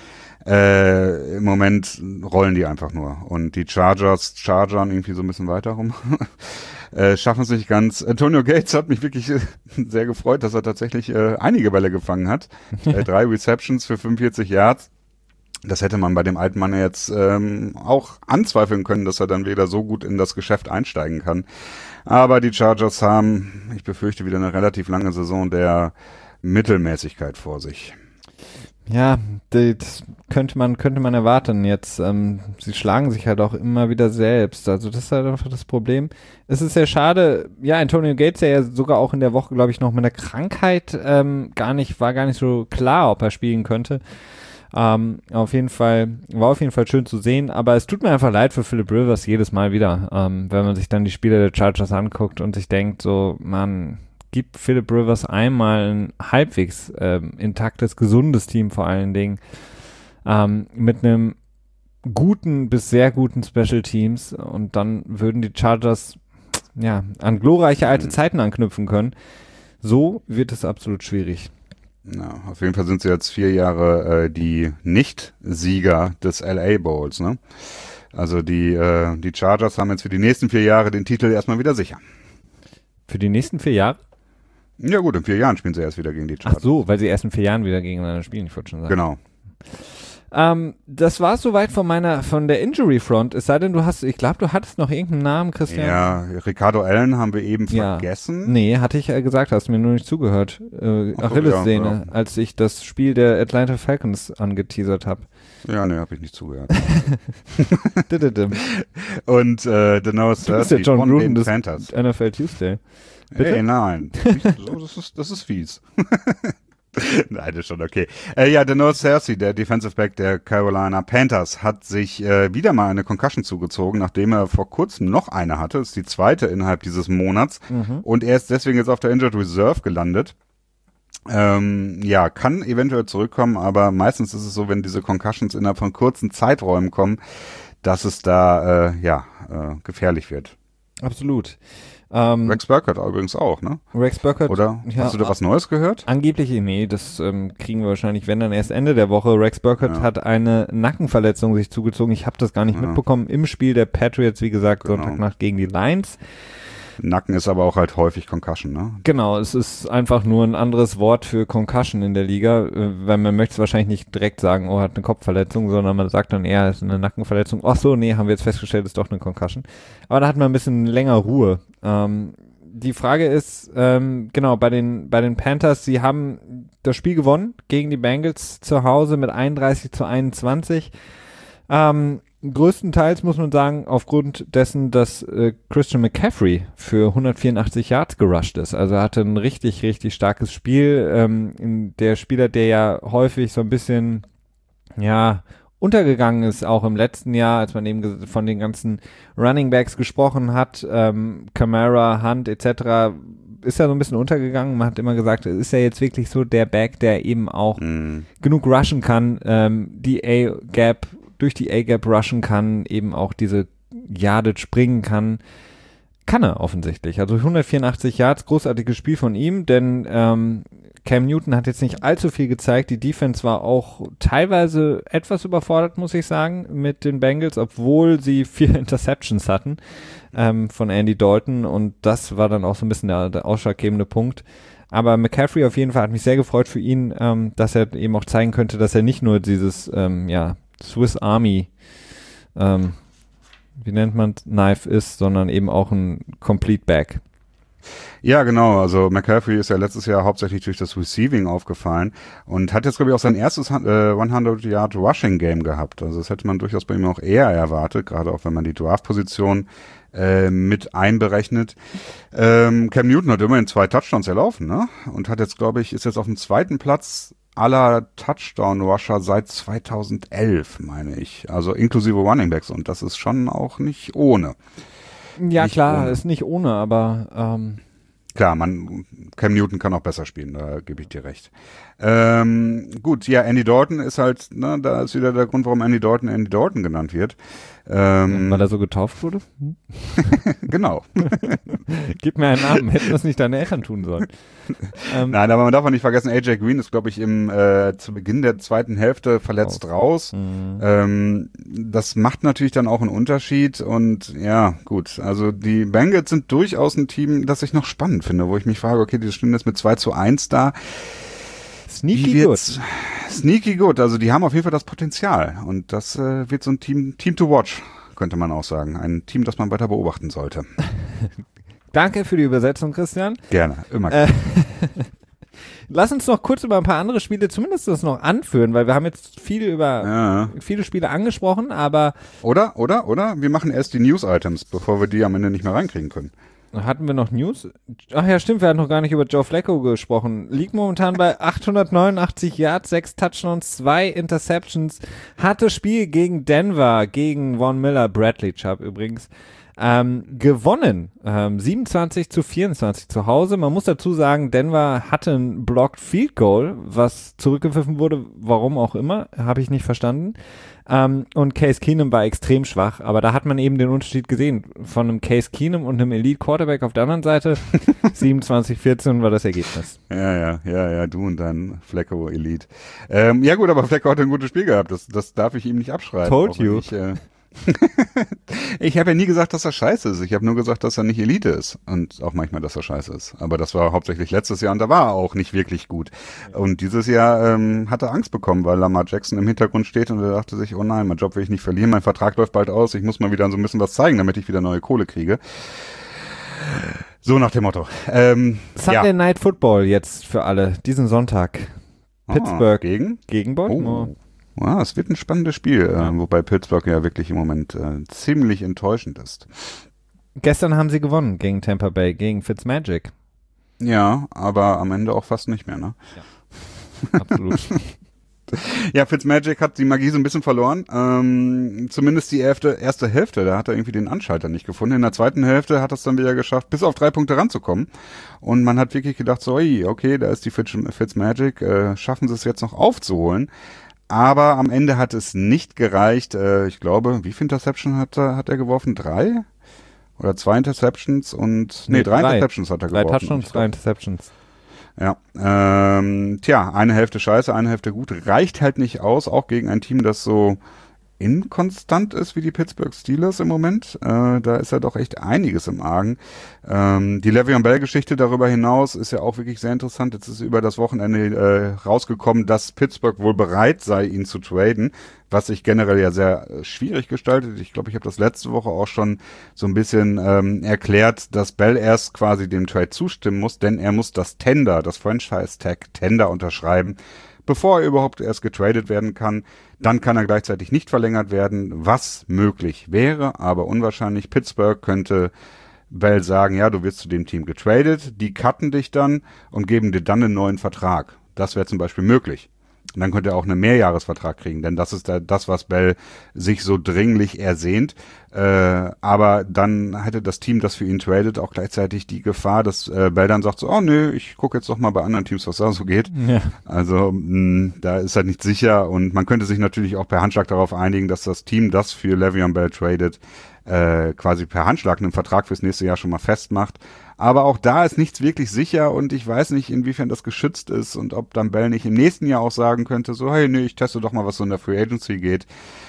Äh, im Moment rollen die einfach nur und die Chargers chargern irgendwie so ein bisschen weiter rum. Äh, schaffen es nicht ganz. Antonio Gates hat mich wirklich äh, sehr gefreut, dass er tatsächlich äh, einige Bälle gefangen hat. äh, drei Receptions für fünfundvierzig Yards. Das hätte man bei dem alten Mann jetzt ähm, auch anzweifeln können, dass er dann wieder so gut in das Geschäft einsteigen kann. Aber die Chargers haben, ich befürchte, wieder eine relativ lange Saison der Mittelmäßigkeit vor sich. Ja, das könnte man könnte man erwarten jetzt. Ähm, sie schlagen sich halt auch immer wieder selbst. Also das ist halt einfach das Problem. Es ist sehr schade. Ja, Antonio Gates, der ja sogar auch in der Woche, glaube ich, noch mit einer Krankheit ähm, gar nicht war gar nicht so klar, ob er spielen könnte. Ähm, auf jeden Fall war auf jeden Fall schön zu sehen. Aber es tut mir einfach leid für Philip Rivers jedes Mal wieder, ähm, wenn man sich dann die Spiele der Chargers anguckt und sich denkt, so, man, gibt Philip Rivers einmal ein halbwegs ähm, intaktes, gesundes Team vor allen Dingen ähm, mit einem guten bis sehr guten Special Teams und dann würden die Chargers ja an glorreiche alte Zeiten anknüpfen können. So wird es absolut schwierig. Ja, auf jeden Fall sind sie jetzt vier Jahre äh, die Nicht-Sieger des L A Bowls, ne? Also die, äh, die Chargers haben jetzt für die nächsten vier Jahre den Titel erstmal wieder sicher. Für die nächsten vier Jahre? Ja gut, in vier Jahren spielen sie erst wieder gegen die Chargers. Ach so, weil sie erst in vier Jahren wieder gegeneinander spielen, ich wollte schon sagen. Genau. Ähm, das war soweit von meiner, von der Injury Front, es sei denn, du hast, ich glaube, du hattest noch irgendeinen Namen, Christian. Ja, Ricardo Allen haben wir eben ja. vergessen. Nee, hatte ich äh, gesagt, hast mir nur nicht zugehört. Äh, Ach so, Achillessehne, ja, ja. als ich das Spiel der Atlanta Falcons angeteasert habe. Ja, nee, habe ich nicht zugehört. Und äh, The No Du bist ja John von Gruden den des Panthers. N F L Tuesday. Bitte? Ey, nein. Nicht so, das, ist, das ist fies. Nein, das ist schon okay. Äh, ja, Daniel Cersei, der Defensive Back der Carolina Panthers, hat sich äh, wieder mal eine Concussion zugezogen, nachdem er vor kurzem noch eine hatte. Das ist die zweite innerhalb dieses Monats. Mhm. Und er ist deswegen jetzt auf der Injured Reserve gelandet. Ähm, ja, kann eventuell zurückkommen, aber meistens ist es so, wenn diese Concussions innerhalb von kurzen Zeiträumen kommen, dass es da, äh, ja, äh, gefährlich wird. Absolut. Ähm, Rex Burkhardt übrigens auch, ne? Rex Burkhardt. Oder ja, hast du da was Neues gehört? Angeblich, nee, das ähm, kriegen wir wahrscheinlich, wenn dann erst Ende der Woche. Rex Burkhardt ja. hat eine Nackenverletzung sich zugezogen. Ich habe das gar nicht ja. mitbekommen. Im Spiel der Patriots, wie gesagt, genau. Sonntagnacht gegen die Lions. Nacken ist aber auch halt häufig Concussion, ne? Genau, es ist einfach nur ein anderes Wort für Concussion in der Liga, weil man möchte es wahrscheinlich nicht direkt sagen, oh, hat eine Kopfverletzung, sondern man sagt dann eher, es ist eine Nackenverletzung. Ach so, nee, haben wir jetzt festgestellt, ist doch eine Concussion. Aber da hat man ein bisschen länger Ruhe. Ähm, die Frage ist, ähm, genau, bei den, bei den Panthers, sie haben das Spiel gewonnen gegen die Bengals zu Hause mit einunddreißig zu einundzwanzig. Ähm, größtenteils muss man sagen, aufgrund dessen, dass äh, Christian McCaffrey für hundertvierundachtzig Yards gerusht ist. Also er hatte ein richtig, richtig starkes Spiel. Ähm, in der Spieler, der ja häufig so ein bisschen, ja, untergegangen ist, auch im letzten Jahr, als man eben von den ganzen Running Backs gesprochen hat, ähm, Kamara, Hunt et cetera, ist ja so ein bisschen untergegangen. Man hat immer gesagt, ist er jetzt wirklich so der Back, der eben auch mm. genug rushen kann, ähm, die A-Gap durch die A-Gap rushen kann, eben auch diese Yardage springen kann. Kann er offensichtlich. Also hundertvierundachtzig Yards, großartiges Spiel von ihm, denn ähm, Cam Newton hat jetzt nicht allzu viel gezeigt. Die Defense war auch teilweise etwas überfordert, muss ich sagen, mit den Bengals, obwohl sie vier Interceptions hatten ähm, von Andy Dalton und das war dann auch so ein bisschen der, der ausschlaggebende Punkt. Aber McCaffrey auf jeden Fall hat mich sehr gefreut für ihn, ähm, dass er eben auch zeigen könnte, dass er nicht nur dieses ähm, ja, Swiss Army ähm, wie nennt man Knife ist, sondern eben auch ein Complete Back. Ja, genau. Also McCaffrey ist ja letztes Jahr hauptsächlich durch das Receiving aufgefallen und hat jetzt, glaube ich, auch sein erstes äh, hundert-Yard-Rushing-Game gehabt. Also das hätte man durchaus bei ihm auch eher erwartet, gerade auch wenn man die Draft-Position äh, mit einberechnet. Ähm, Cam Newton hat immerhin zwei Touchdowns erlaufen, ne? Und hat jetzt, glaube ich, ist jetzt auf dem zweiten Platz aller Touchdown-Rusher seit zweitausendelf, meine ich. Also inklusive Runningbacks und das ist schon auch nicht ohne. Ja, nicht klar, ohne. ist nicht ohne, aber ähm klar, man, Cam Newton kann auch besser spielen, da gebe ich dir recht. Ähm, gut, ja, Andy Dalton ist halt, ne, da ist wieder der Grund, warum Andy Dalton Andy Dalton genannt wird. Ähm, Weil er so getauft wurde? Hm? Genau. Gib mir einen Namen, hätten das nicht deine Eltern tun sollen. ähm, Nein, aber man darf auch nicht vergessen, A J Green ist, glaube ich, im äh, zu Beginn der zweiten Hälfte verletzt raus. raus. Mhm. Ähm, das macht natürlich dann auch einen Unterschied und ja, gut, also die Bengals sind durchaus ein Team, das ich noch spannend finde, wo ich mich frage, okay, die stehen jetzt mit zwei zu eins da. Sneaky gut. Sneaky gut, also die haben auf jeden Fall das Potenzial und das äh, wird so ein Team, Team to watch, könnte man auch sagen. Ein Team, das man weiter beobachten sollte. Danke für die Übersetzung, Christian. Gerne, immer. Äh, Lass uns noch kurz über ein paar andere Spiele zumindest das noch anführen, weil wir haben jetzt viel über ja. viele Spiele angesprochen, aber Oder, oder, oder, wir machen erst die News-Items, bevor wir die am Ende nicht mehr reinkriegen können. hatten wir noch News? Ach ja, stimmt, wir hatten noch gar nicht über Joe Flacco gesprochen. Liegt momentan bei achthundertneunundachtzig Yards, sechs Touchdowns, zwei Interceptions. Hatte Spiel gegen Denver, gegen Von Miller, Bradley Chubb übrigens, ähm, gewonnen. Ähm, siebenundzwanzig zu vierundzwanzig zu Hause. Man muss dazu sagen, Denver hatte ein Blocked Field Goal, was zurückgepfiffen wurde, warum auch immer, habe ich nicht verstanden. Um, und Case Keenum war extrem schwach, aber da hat man eben den Unterschied gesehen von einem Case Keenum und einem Elite Quarterback auf der anderen Seite. siebenundzwanzig vierzehn war das Ergebnis. Ja, ja, ja, ja, du und dein Flacco Elite. Ähm, ja gut, aber Flacco hat ein gutes Spiel gehabt, das, das darf ich ihm nicht abschreiben. Told you. Ich, äh ich habe ja nie gesagt, dass er scheiße ist. Ich habe nur gesagt, dass er nicht Elite ist. Und auch manchmal, dass er scheiße ist. Aber das war hauptsächlich letztes Jahr und da war er auch nicht wirklich gut. Und dieses Jahr ähm, hat er Angst bekommen, weil Lamar Jackson im Hintergrund steht und er dachte sich, oh nein, mein Job will ich nicht verlieren, mein Vertrag läuft bald aus, ich muss mal wieder so ein bisschen was zeigen, damit ich wieder neue Kohle kriege. So nach dem Motto. Ähm, Sunday ja. Night Football jetzt für alle, diesen Sonntag. Pittsburgh ah, gegen? gegen Baltimore. Oh. Ja, es wird ein spannendes Spiel, äh, wobei Pittsburgh ja wirklich im Moment äh, ziemlich enttäuschend ist. Gestern haben sie gewonnen gegen Tampa Bay, gegen Fitzmagic. Ja, aber am Ende auch fast nicht mehr, ne? Ja, absolut. Ja, Fitzmagic hat die Magie so ein bisschen verloren. Ähm, zumindest die erste, erste Hälfte, da hat er irgendwie den Anschalter nicht gefunden. In der zweiten Hälfte hat er es dann wieder geschafft, bis auf drei Punkte ranzukommen. Und man hat wirklich gedacht, so, okay, da ist die Fitz, Fitzmagic, äh, schaffen sie es jetzt noch aufzuholen. Aber am Ende hat es nicht gereicht. Äh, ich glaube, wie viele Interceptions hat er, hat er geworfen? Drei? Oder zwei Interceptions und, nee, nee drei, drei Interceptions hat er drei geworfen. Drei Touchdowns, drei Interceptions. Ja, ähm, tja, eine Hälfte scheiße, eine Hälfte gut. Reicht halt nicht aus, auch gegen ein Team, das so inkonstant ist wie die Pittsburgh Steelers im Moment. Äh, da ist ja doch echt einiges im Argen. Ähm, die Le'Veon Bell-Geschichte darüber hinaus ist ja auch wirklich sehr interessant. Jetzt ist über das Wochenende äh, rausgekommen, dass Pittsburgh wohl bereit sei, ihn zu traden, was sich generell ja sehr äh, schwierig gestaltet. Ich glaube, ich habe das letzte Woche auch schon so ein bisschen ähm, erklärt, dass Bell erst quasi dem Trade zustimmen muss, denn er muss das Tender, das Franchise-Tag Tender unterschreiben, bevor er überhaupt erst getradet werden kann. Dann kann er gleichzeitig nicht verlängert werden, was möglich wäre, aber unwahrscheinlich. Pittsburgh könnte Bell sagen, ja, du wirst zu dem Team getradet, die cutten dich dann und geben dir dann einen neuen Vertrag. Das wäre zum Beispiel möglich. Und dann könnte er auch einen Mehrjahresvertrag kriegen, denn das ist da das, was Bell sich so dringlich ersehnt. Äh, aber dann hätte das Team, das für ihn tradet, auch gleichzeitig die Gefahr, dass äh, Bell dann sagt so, oh nö, ich gucke jetzt doch mal bei anderen Teams, was da so geht. Ja. Also mh, da ist halt nicht sicher und man könnte sich natürlich auch per Handschlag darauf einigen, dass das Team, das für Le'Veon Bell tradet, äh, quasi per Handschlag einen Vertrag fürs nächste Jahr schon mal festmacht. Aber auch da ist nichts wirklich sicher und ich weiß nicht, inwiefern das geschützt ist und ob dann Bell nicht im nächsten Jahr auch sagen könnte, so hey, nee, ich teste doch mal, was so in der Free Agency geht.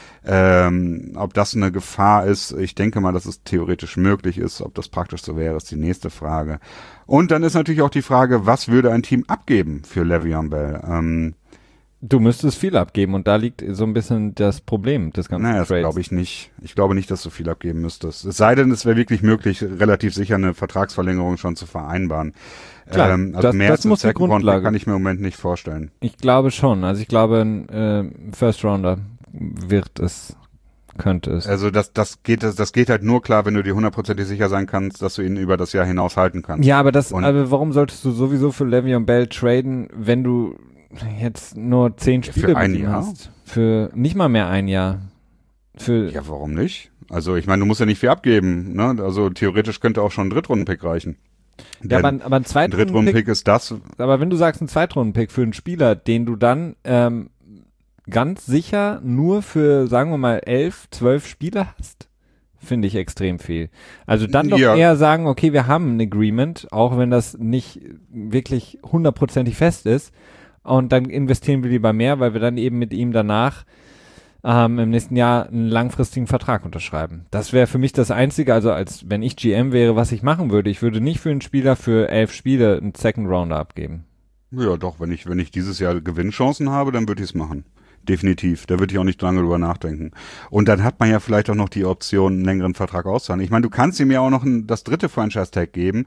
Ähm, ob das eine Gefahr ist, ich denke mal, dass es theoretisch möglich ist. Ob das praktisch so wäre, ist die nächste Frage. Und dann ist natürlich auch die Frage, was würde ein Team abgeben für Le'Veon Bell? Ähm, Du müsstest viel abgeben und da liegt so ein bisschen das Problem des ganzen Naja, das Trades. glaube ich nicht. Ich glaube nicht, dass du viel abgeben müsstest. Es sei denn, es wäre wirklich möglich, relativ sicher eine Vertragsverlängerung schon zu vereinbaren. Klar, ähm, also das, mehr das als ein muss die Second Round Grundlage. kann ich mir im Moment nicht vorstellen. Ich glaube schon. Also ich glaube, ein äh, First Rounder wird es, könnte es. Also das, das geht, das, das geht halt nur klar, wenn du dir hundertprozentig sicher sein kannst, dass du ihn über das Jahr hinaus halten kannst. Ja, aber das, Und- aber warum solltest du sowieso für Le'Veon Bell traden, wenn du jetzt nur zehn Ja, Spiele für mit ein ihm Jahr? hast? Für nicht mal mehr ein Jahr. Für Ja, warum nicht? Also ich meine, du musst ja nicht viel abgeben. Ne? Also theoretisch könnte auch schon ein Drittrunden-Pick reichen. ja, Denn aber, aber ein ein Zweitrunden-Pick, Drittrunden-Pick ist das. aber wenn du sagst, ein Zweitrunden-Pick für einen Spieler, den du dann ähm, ganz sicher nur für, sagen wir mal, elf, zwölf Spiele hast, finde ich extrem viel. Also dann doch Ja. eher sagen, okay, wir haben ein Agreement, auch wenn das nicht wirklich hundertprozentig fest ist, und dann investieren wir lieber mehr, weil wir dann eben mit ihm danach ähm, im nächsten Jahr einen langfristigen Vertrag unterschreiben. Das wäre für mich das Einzige, also als wenn ich G M wäre, was ich machen würde. Ich würde nicht für einen Spieler für elf Spiele einen Second Rounder abgeben. Ja, doch, wenn ich, wenn ich dieses Jahr Gewinnchancen habe, dann würde ich es machen. Definitiv. Da würde ich auch nicht lange drüber nachdenken. Und dann hat man ja vielleicht auch noch die Option, einen längeren Vertrag auszuhandeln. Ich meine, du kannst ihm ja auch noch ein, das dritte Franchise-Tag geben.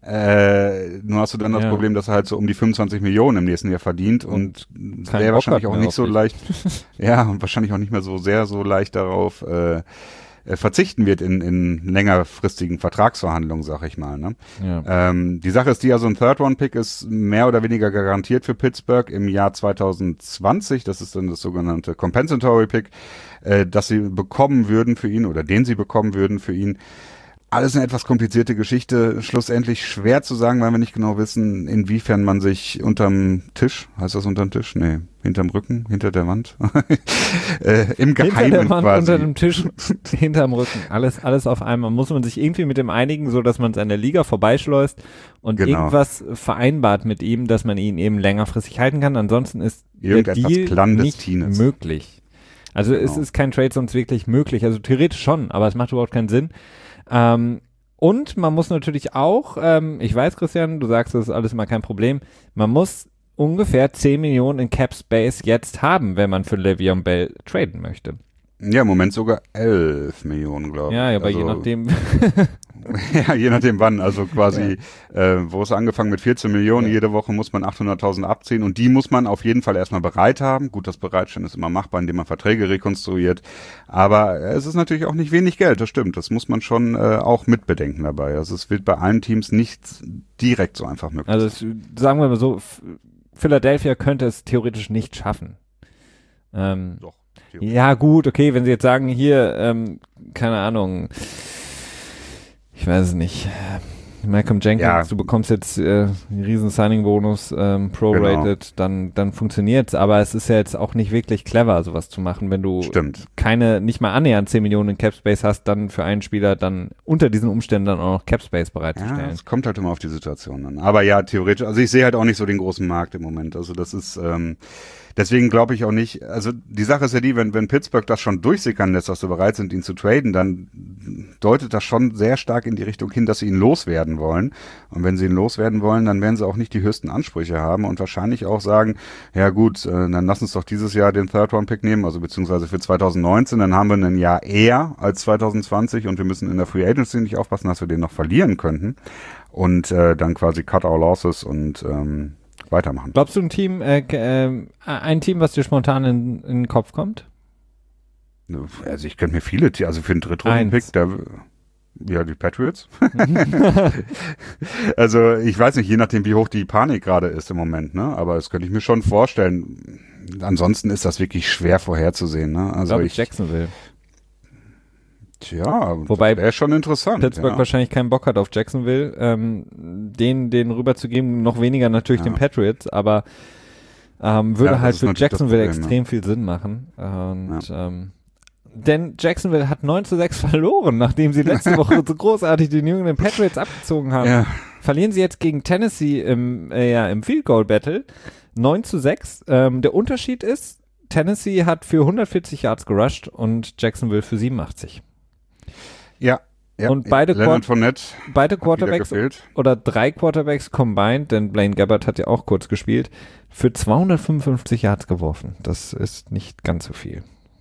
Äh, nur hast du dann das Ja. Problem, dass er halt so um die fünfundzwanzig Millionen im nächsten Jahr verdient und, keinen wäre Bock wahrscheinlich hat auch mehr nicht auf so dich. leicht, ja, und wahrscheinlich auch nicht mehr so sehr so leicht darauf äh, äh, verzichten wird in, in längerfristigen Vertragsverhandlungen, sag ich mal. Ne? Ja. Ähm, die Sache ist die, also ein Third-Round-Pick ist mehr oder weniger garantiert für Pittsburgh im Jahr zwanzig zwanzig. Das ist dann das sogenannte Compensatory-Pick, äh, das sie bekommen würden für ihn oder den sie bekommen würden für ihn. Alles eine etwas komplizierte Geschichte, schlussendlich schwer zu sagen, weil wir nicht genau wissen, inwiefern man sich unterm Tisch, heißt das unterm Tisch? Nee, hinterm Rücken, hinter der Wand, äh, im Geheimen Hinter der Wand, quasi. unter dem Tisch, hinterm Rücken. Alles, alles auf einmal. Muss man sich irgendwie mit dem einigen, so dass man es an der Liga vorbeischleust und Genau. irgendwas vereinbart mit ihm, dass man ihn eben längerfristig halten kann. Ansonsten ist der Irgendetwas Deal nicht Clandestines. möglich. Also es Genau. ist kein Trade sonst wirklich möglich. Also theoretisch schon, aber es macht überhaupt keinen Sinn. Ähm, und man muss natürlich auch, ähm, ich weiß, Christian, du sagst, das ist alles mal kein Problem, man muss ungefähr zehn Millionen in Cap Space jetzt haben, wenn man für Le'Veon Bell traden möchte. Ja, im Moment sogar elf Millionen, glaube ich. Ja, aber also, je nachdem. Ja, je nachdem wann. Also quasi, äh, wo es angefangen mit vierzehn Millionen, Ja. jede Woche muss man achthunderttausend abziehen und die muss man auf jeden Fall erstmal bereit haben. Gut, das Bereitstellen ist immer machbar, indem man Verträge rekonstruiert. Aber es ist natürlich auch nicht wenig Geld, das stimmt. Das muss man schon äh, auch mitbedenken dabei. Also es wird bei allen Teams nicht direkt so einfach möglich. Also es, sagen wir mal so, F- Philadelphia könnte es theoretisch nicht schaffen. Ähm, Doch. ja gut, okay, wenn sie jetzt sagen, hier, ähm, keine Ahnung, ich weiß es nicht, Malcolm Jenkins, Ja. du bekommst jetzt äh, einen riesen Signing-Bonus, ähm, prorated, Genau. dann, dann funktioniert's, aber es ist ja jetzt auch nicht wirklich clever, sowas zu machen, wenn du Stimmt. keine, nicht mal annähernd zehn Millionen in Capspace hast, dann für einen Spieler dann unter diesen Umständen dann auch noch Capspace Ja, bereitzustellen. es kommt halt immer auf die Situation an. Aber ja, theoretisch, also ich sehe halt auch nicht so den großen Markt im Moment. Also das ist, ähm, deswegen glaube ich auch nicht, also die Sache ist ja die, wenn, wenn Pittsburgh das schon durchsickern lässt, dass sie bereit sind, ihn zu traden, dann deutet das schon sehr stark in die Richtung hin, dass sie ihn loswerden wollen. Und wenn sie ihn loswerden wollen, dann werden sie auch nicht die höchsten Ansprüche haben und wahrscheinlich auch sagen, ja gut, äh, dann lass uns doch dieses Jahr den Third-Round-Pick nehmen, also beziehungsweise für zwanzig neunzehn, dann haben wir ein Jahr eher als zwanzig zwanzig und wir müssen in der Free Agency nicht aufpassen, dass wir den noch verlieren könnten und äh, dann quasi cut our losses und ähm, weitermachen. Glaubst du ein Team, äh, k- ähm, ein Team, was dir spontan in, in den Kopf kommt? Also ich könnte mir viele, Te- also für einen Drittrunden-Pick, Eins. da, ja, die Patriots. Also ich weiß nicht, je nachdem, wie hoch die Panik gerade ist im Moment, ne? Aber das könnte ich mir schon vorstellen. Ansonsten ist das wirklich schwer vorherzusehen, ne? Also Glaube ich, ich, Jacksonville. tja, Wobei wäre schon interessant. Pittsburgh ja. wahrscheinlich keinen Bock hat auf Jacksonville, ähm, den, den rüberzugeben, noch weniger natürlich Ja. den Patriots, aber ähm, würde Ja, das halt ist für natürlich das Jacksonville Problem, extrem viel Sinn machen. Und ähm, denn Jacksonville hat neun zu sechs verloren, nachdem sie letzte Woche so großartig die New England Patriots abgezogen haben. Ja. Verlieren sie jetzt gegen Tennessee im, äh, ja, im Field Goal Battle neun zu sechs. Ähm, der Unterschied ist, Tennessee hat für hundertvierzig Yards gerusht und Jacksonville für siebenundachtzig. Ja. Ja, und beide, Leonard Fournette beide Quarterbacks oder drei Quarterbacks combined, denn Blaine Gabbert hat ja auch kurz gespielt, für zweihundertfünfundfünfzig Yards geworfen. Das ist nicht ganz so viel.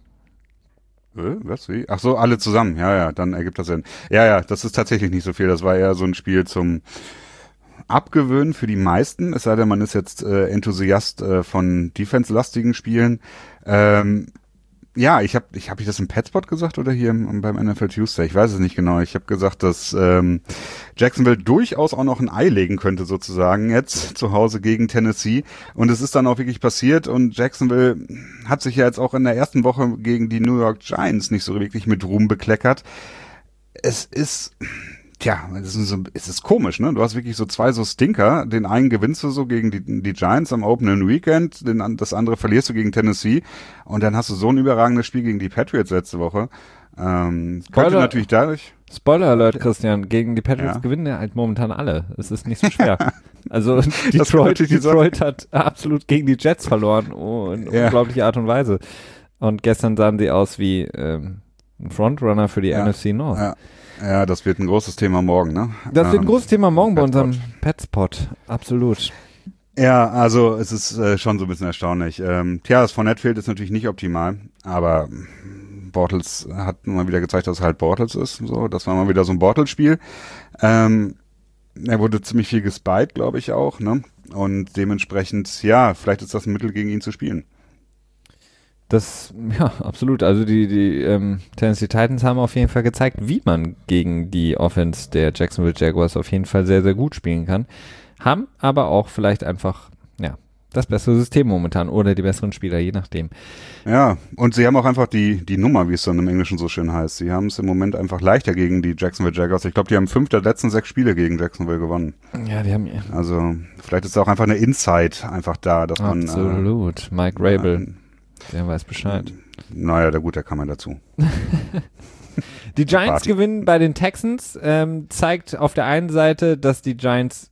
Äh, was, wie? Ach so, alle zusammen. Ja, ja, dann ergibt das Sinn. Ja, ja, das ist tatsächlich nicht so viel. Das war eher so ein Spiel zum Abgewöhnen für die meisten. Es sei denn, man ist jetzt äh, Enthusiast äh, von defense-lastigen Spielen. Ähm, Ja, ich habe, ich habe ich das im Petspot gesagt oder hier im, beim N F L Tuesday? Ich weiß es nicht genau. Ich habe gesagt, dass ähm, Jacksonville durchaus auch noch ein Ei legen könnte sozusagen jetzt zu Hause gegen Tennessee. Und es ist dann auch wirklich passiert. Und Jacksonville hat sich ja jetzt auch in der ersten Woche gegen die New York Giants nicht so wirklich mit Ruhm bekleckert. Es ist Tja, es ist, so, es ist komisch, ne? Du hast wirklich so zwei so Stinker. Den einen gewinnst du so gegen die, die Giants am Opening Weekend, den, das andere verlierst du gegen Tennessee und dann hast du so ein überragendes Spiel gegen die Patriots letzte Woche. Ähm, könnte natürlich dadurch... Spoiler Alert, Christian, gegen die Patriots ja. gewinnen ja halt momentan alle. Es ist nicht so schwer. Also Detroit, Detroit hat absolut gegen die Jets verloren, oh, in ja. unglaublicher Art und Weise. Und gestern sahen sie aus wie ähm, ein Frontrunner für die ja. N F C North. Ja. Ja, das wird ein großes Thema morgen, ne? Das wird ein großes Thema morgen bei unserem Petspot, absolut. Ja, also es ist äh, schon so ein bisschen erstaunlich. Ähm, tja, das Fournette fehlt ist natürlich nicht optimal, aber Bortles hat mal wieder gezeigt, dass es halt Bortles ist. So, das war mal wieder so ein Bortles-Spiel. Ähm, er wurde ziemlich viel gespiked, glaube ich auch, ne? Und dementsprechend, ja, vielleicht ist das ein Mittel, gegen ihn zu spielen. Das, ja, absolut. Also die, die ähm, Tennessee Titans haben auf jeden Fall gezeigt, wie man gegen die Offense der Jacksonville Jaguars auf jeden Fall sehr, sehr gut spielen kann. Haben aber auch vielleicht einfach, ja, das bessere System momentan oder die besseren Spieler, je nachdem. Ja, und sie haben auch einfach die, die Nummer, wie es dann im Englischen so schön heißt. Sie haben es im Moment einfach leichter gegen die Jacksonville Jaguars. Ich glaube, die haben fünf der letzten sechs Spiele gegen Jacksonville gewonnen. Ja, die haben... Also vielleicht ist auch einfach eine Insight einfach da, dass man... Absolut. Äh, Mike Rabel. Äh, Der weiß Bescheid. Naja, der gut, der kam ja dazu. Die Giants gewinnen bei den Texans, ähm, zeigt auf der einen Seite, dass die Giants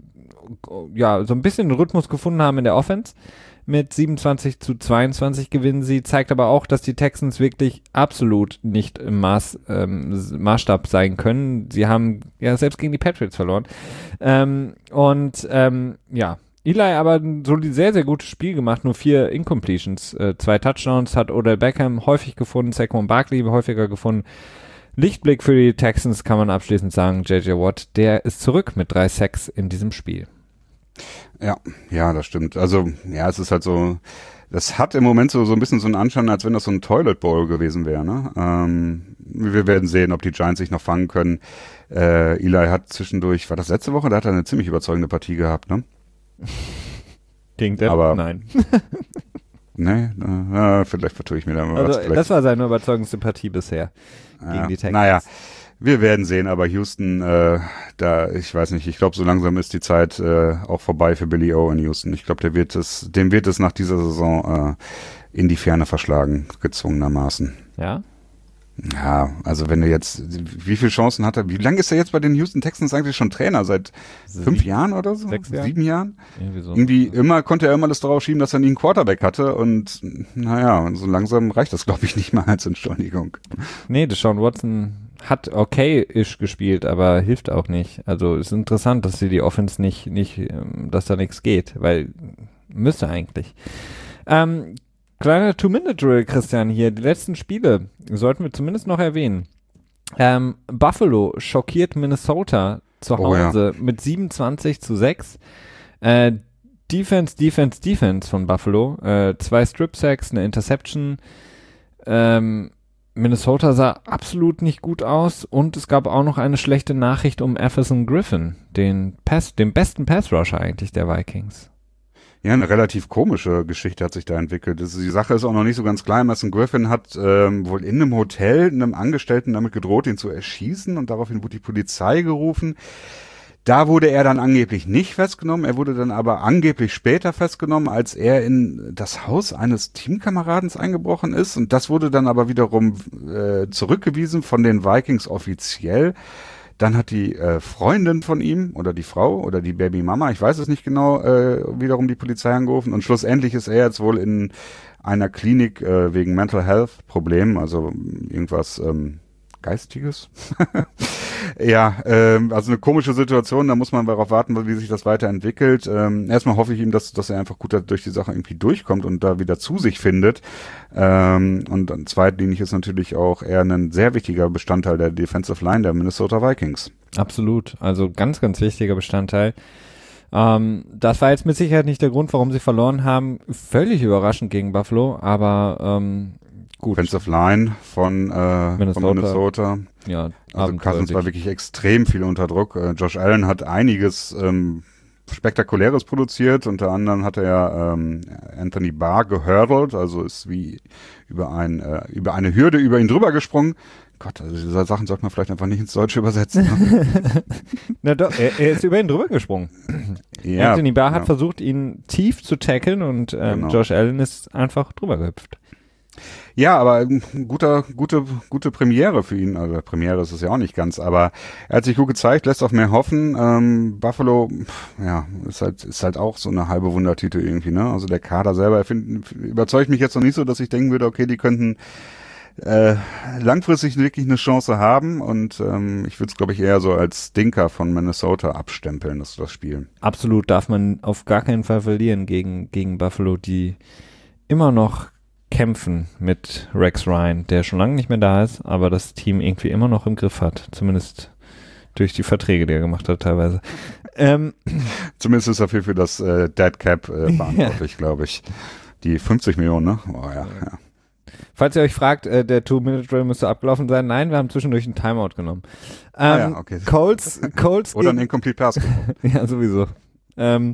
ja so ein bisschen den Rhythmus gefunden haben in der Offense. Mit siebenundzwanzig zu zweiundzwanzig gewinnen sie, zeigt aber auch, dass die Texans wirklich absolut nicht im Maß, ähm, Maßstab sein können. Sie haben ja selbst gegen die Patriots verloren. Ähm, und ähm, ja, Eli aber ein sehr, sehr gutes Spiel gemacht, nur vier Incompletions, äh, zwei Touchdowns hat Odell Beckham häufig gefunden, Saquon Barkley häufiger gefunden. Lichtblick für die Texans kann man abschließend sagen, J J Watt, der ist zurück mit drei Sacks in diesem Spiel. Ja, ja, das stimmt. Also, ja, es ist halt so, das hat im Moment so, so ein bisschen so einen Anschein, als wenn das so ein Toilet Bowl gewesen wäre, ne? Ähm, wir werden sehen, ob die Giants sich noch fangen können. Äh, Eli hat zwischendurch, war das letzte Woche, da hat er eine ziemlich überzeugende Partie gehabt, ne? Gegen Denver? Aber, nein. Nee, äh, vielleicht vertue ich mir da mal also, was. Das war seine überzeugendste Partie bisher ja, gegen die Texans. Naja, wir werden sehen, aber Houston, äh, da, ich weiß nicht, ich glaube, so langsam ist die Zeit äh, auch vorbei für Billy O in Houston. Ich glaube, der wird es, dem wird es nach dieser Saison äh, in die Ferne verschlagen, gezwungenermaßen. Ja? Ja, also wenn du jetzt, wie viele Chancen hat er, wie lange ist er jetzt bei den Houston Texans eigentlich schon Trainer? Seit Sie, fünf Jahren oder so? Sechs Jahren? Sieben Jahren? Irgendwie so. Irgendwie immer, konnte er immer das darauf schieben, dass er nie einen Quarterback hatte und naja, so langsam reicht das, glaube ich, nicht mal als Entschuldigung. Nee, Deshaun Watson hat okay-ish gespielt, aber hilft auch nicht. Also es ist interessant, dass sie die Offense nicht, nicht, dass da nichts geht, weil müsste eigentlich. Ähm, Kleiner Two-Minute-Drill, Christian, hier. Die letzten Spiele sollten wir zumindest noch erwähnen. Ähm, Buffalo schockiert Minnesota zu Hause oh, ja. mit siebenundzwanzig zu sechs. Äh, Defense, Defense, Defense von Buffalo. Äh, zwei Strip-Sacks, eine Interception. Ähm, Minnesota sah absolut nicht gut aus und es gab auch noch eine schlechte Nachricht um Everson Griffin, den Pass, den besten Pass-Rusher eigentlich der Vikings. Ja, eine relativ komische Geschichte hat sich da entwickelt. Das, die Sache ist auch noch nicht so ganz klar. Everson Griffin hat ähm, wohl in einem Hotel einem Angestellten damit gedroht, ihn zu erschießen und daraufhin wurde die Polizei gerufen. Da wurde er dann angeblich nicht festgenommen. Er wurde dann aber angeblich später festgenommen, als er in das Haus eines Teamkameradens eingebrochen ist. Und das wurde dann aber wiederum äh, zurückgewiesen von den Vikings offiziell. Dann hat die äh, Freundin von ihm oder die Frau oder die Babymama, ich weiß es nicht genau, äh, wiederum die Polizei angerufen. Und schlussendlich ist er jetzt wohl in einer Klinik äh, wegen Mental Health Problemen, also irgendwas ähm, Geistiges. Ja, ähm, also eine komische Situation, da muss man darauf warten, wie sich das weiterentwickelt. Ähm, erstmal hoffe ich ihm, dass, dass er einfach gut durch die Sache irgendwie durchkommt und da wieder zu sich findet. Ähm, und dann zweitlinig ist natürlich auch er ein sehr wichtiger Bestandteil der Defensive Line der Minnesota Vikings. Absolut, also ganz, ganz wichtiger Bestandteil. Ähm, das war jetzt mit Sicherheit nicht der Grund, warum sie verloren haben. Völlig überraschend gegen Buffalo, aber ähm, gut. Defensive Line von, äh, Minnesota. von Minnesota. Ja, also Cousins war wirklich extrem viel unter Druck. Äh, Josh Allen hat einiges ähm, Spektakuläres produziert. Unter anderem hat er ja ähm, Anthony Barr gehurdelt, also ist wie über, ein, äh, über eine Hürde über ihn drüber gesprungen. Gott, also diese Sachen sollte man vielleicht einfach nicht ins Deutsche übersetzen. Ne? Na doch, er, er ist über ihn drüber gesprungen. Ja, Anthony Barr hat ja. versucht, ihn tief zu tackeln und ähm, genau. Josh Allen ist einfach drüber gehüpft. Ja, aber guter, gute, gute Premiere für ihn. Also Premiere ist es ja auch nicht ganz, aber er hat sich gut gezeigt, lässt auf mehr hoffen. Ähm, Buffalo, ja, ist halt, ist halt auch so eine halbe Wundertüte irgendwie, ne? Also der Kader selber find, überzeugt mich jetzt noch nicht so, dass ich denken würde, okay, die könnten äh, langfristig wirklich eine Chance haben und ähm, ich würde es, glaube ich, eher so als Stinker von Minnesota abstempeln, das, das Spiel. Absolut, darf man auf gar keinen Fall verlieren gegen, gegen Buffalo, die immer noch kämpfen mit Rex Ryan, der schon lange nicht mehr da ist, aber das Team irgendwie immer noch im Griff hat, zumindest durch die Verträge, die er gemacht hat teilweise. ähm, Zumindest ist er für, für das äh, Dead Cap äh, verantwortlich, ja. glaube ich. Die fünfzig Millionen, ne? Oh, ja, ja. Falls ihr euch fragt, äh, der Two-Minute-Drill müsste abgelaufen sein. Nein, wir haben zwischendurch einen Timeout genommen. Ähm, ah, ja, okay. Colts, Colts Oder ein Incomplete Pass. Ja, sowieso. Ähm,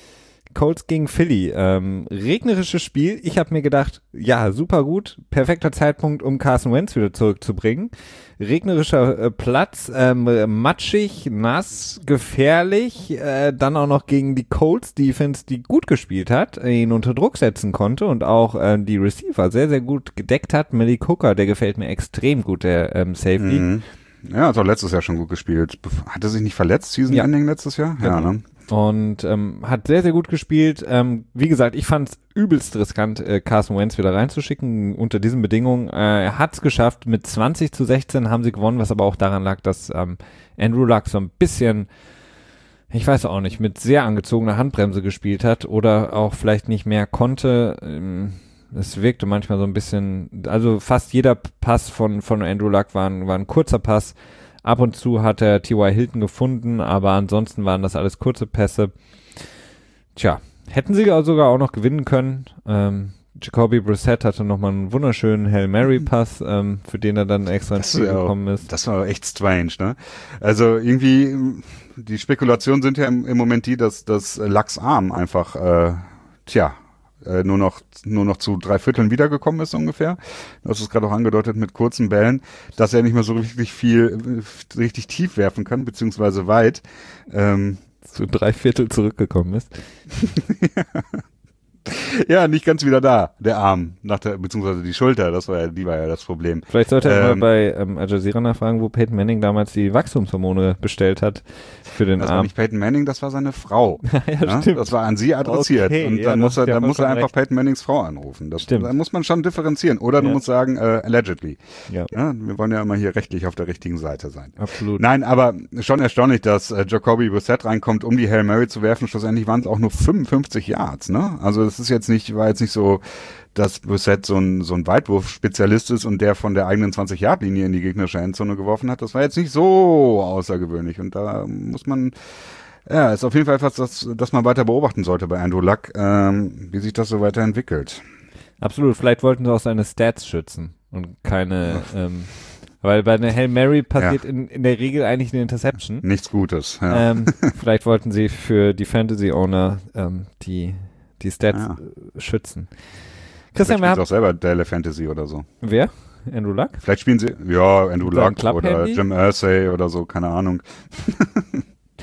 Colts gegen Philly. Ähm, regnerisches Spiel. Ich habe mir gedacht, ja, super gut. Perfekter Zeitpunkt, um Carson Wentz wieder zurückzubringen. Regnerischer äh, Platz, ähm, matschig, nass, gefährlich. Äh, dann auch noch gegen die Colts Defense, die gut gespielt hat, ihn unter Druck setzen konnte und auch äh, die Receiver sehr, sehr gut gedeckt hat. Malik Hooker, der gefällt mir extrem gut, der ähm, Safety. Mhm. Ja, hat auch letztes Jahr schon gut gespielt. Hat er sich nicht verletzt, Season Ending ja. letztes Jahr? Genau. Ja, ne? Und ähm, hat sehr, sehr gut gespielt. Ähm, wie gesagt, ich fand es übelst riskant, äh, Carson Wentz wieder reinzuschicken unter diesen Bedingungen. Äh, er hat es geschafft, mit zwanzig zu sechzehn haben sie gewonnen, was aber auch daran lag, dass ähm, Andrew Luck so ein bisschen, ich weiß auch nicht, mit sehr angezogener Handbremse gespielt hat oder auch vielleicht nicht mehr konnte. Ähm, es wirkte manchmal so ein bisschen, also fast jeder Pass von, von Andrew Luck war ein, war ein kurzer Pass. Ab und zu hat er T Y Hilton gefunden, aber ansonsten waren das alles kurze Pässe. Tja, hätten sie sogar auch noch gewinnen können. Ähm, Jacoby Brissett hatte nochmal einen wunderschönen Hail Mary-Pass, ähm, für den er dann extra ins Spiel gekommen ist. Das war echt strange, ne? Also irgendwie, die Spekulationen sind ja im, im Moment die, dass, dass Lucks Arm einfach, äh, tja, Äh, nur noch nur noch zu drei Vierteln wiedergekommen ist ungefähr. Du hast es gerade auch angedeutet mit kurzen Bällen, dass er nicht mehr so richtig viel, richtig tief werfen kann, beziehungsweise weit. Ähm, zu drei Viertel zurückgekommen ist. Ja, nicht ganz wieder da, der Arm, nach der, beziehungsweise die Schulter, das war ja, die war ja das Problem. Vielleicht sollte er ähm, mal bei ähm, Al Jazeera nachfragen, wo Peyton Manning damals die Wachstumshormone bestellt hat für den das Arm. Das war nicht Peyton Manning, das war seine Frau. ja, ja, stimmt. Das war an sie adressiert. Okay, und ja, dann muss er, dann muss er einfach recht. Peyton Mannings Frau anrufen. Das, stimmt. Da muss man schon differenzieren. Oder du ja. musst sagen, äh, allegedly. Ja. Ja, wir wollen ja immer hier rechtlich auf der richtigen Seite sein. Absolut. Nein, aber schon erstaunlich, dass äh, Jacoby Brissett reinkommt, um die Hail Mary zu werfen. Schlussendlich waren es auch nur fünfundfünfzig Yards, ne? Also es ist jetzt nicht, war jetzt nicht so, dass Brissett so ein, so ein Weitwurf-Spezialist ist und der von der eigenen zwanzig-Yard-Linie in die gegnerische Endzone geworfen hat. Das war jetzt nicht so außergewöhnlich und da muss man, ja, ist auf jeden Fall etwas, das, das man weiter beobachten sollte bei Andrew Luck, ähm, wie sich das so weiterentwickelt. Absolut, vielleicht wollten sie auch seine Stats schützen und keine, ähm, weil bei einer Hail Mary passiert ja. in, in der Regel eigentlich eine Interception. Nichts Gutes, ja. Ähm, vielleicht wollten sie für die Fantasy-Owner ähm, die die Stats ja. schützen. Christian, wir haben auch selber Daily Fantasy oder so. Wer? Andrew Luck? Vielleicht spielen sie, ja, Andrew Luck oder Jim Irsay oder so, keine Ahnung.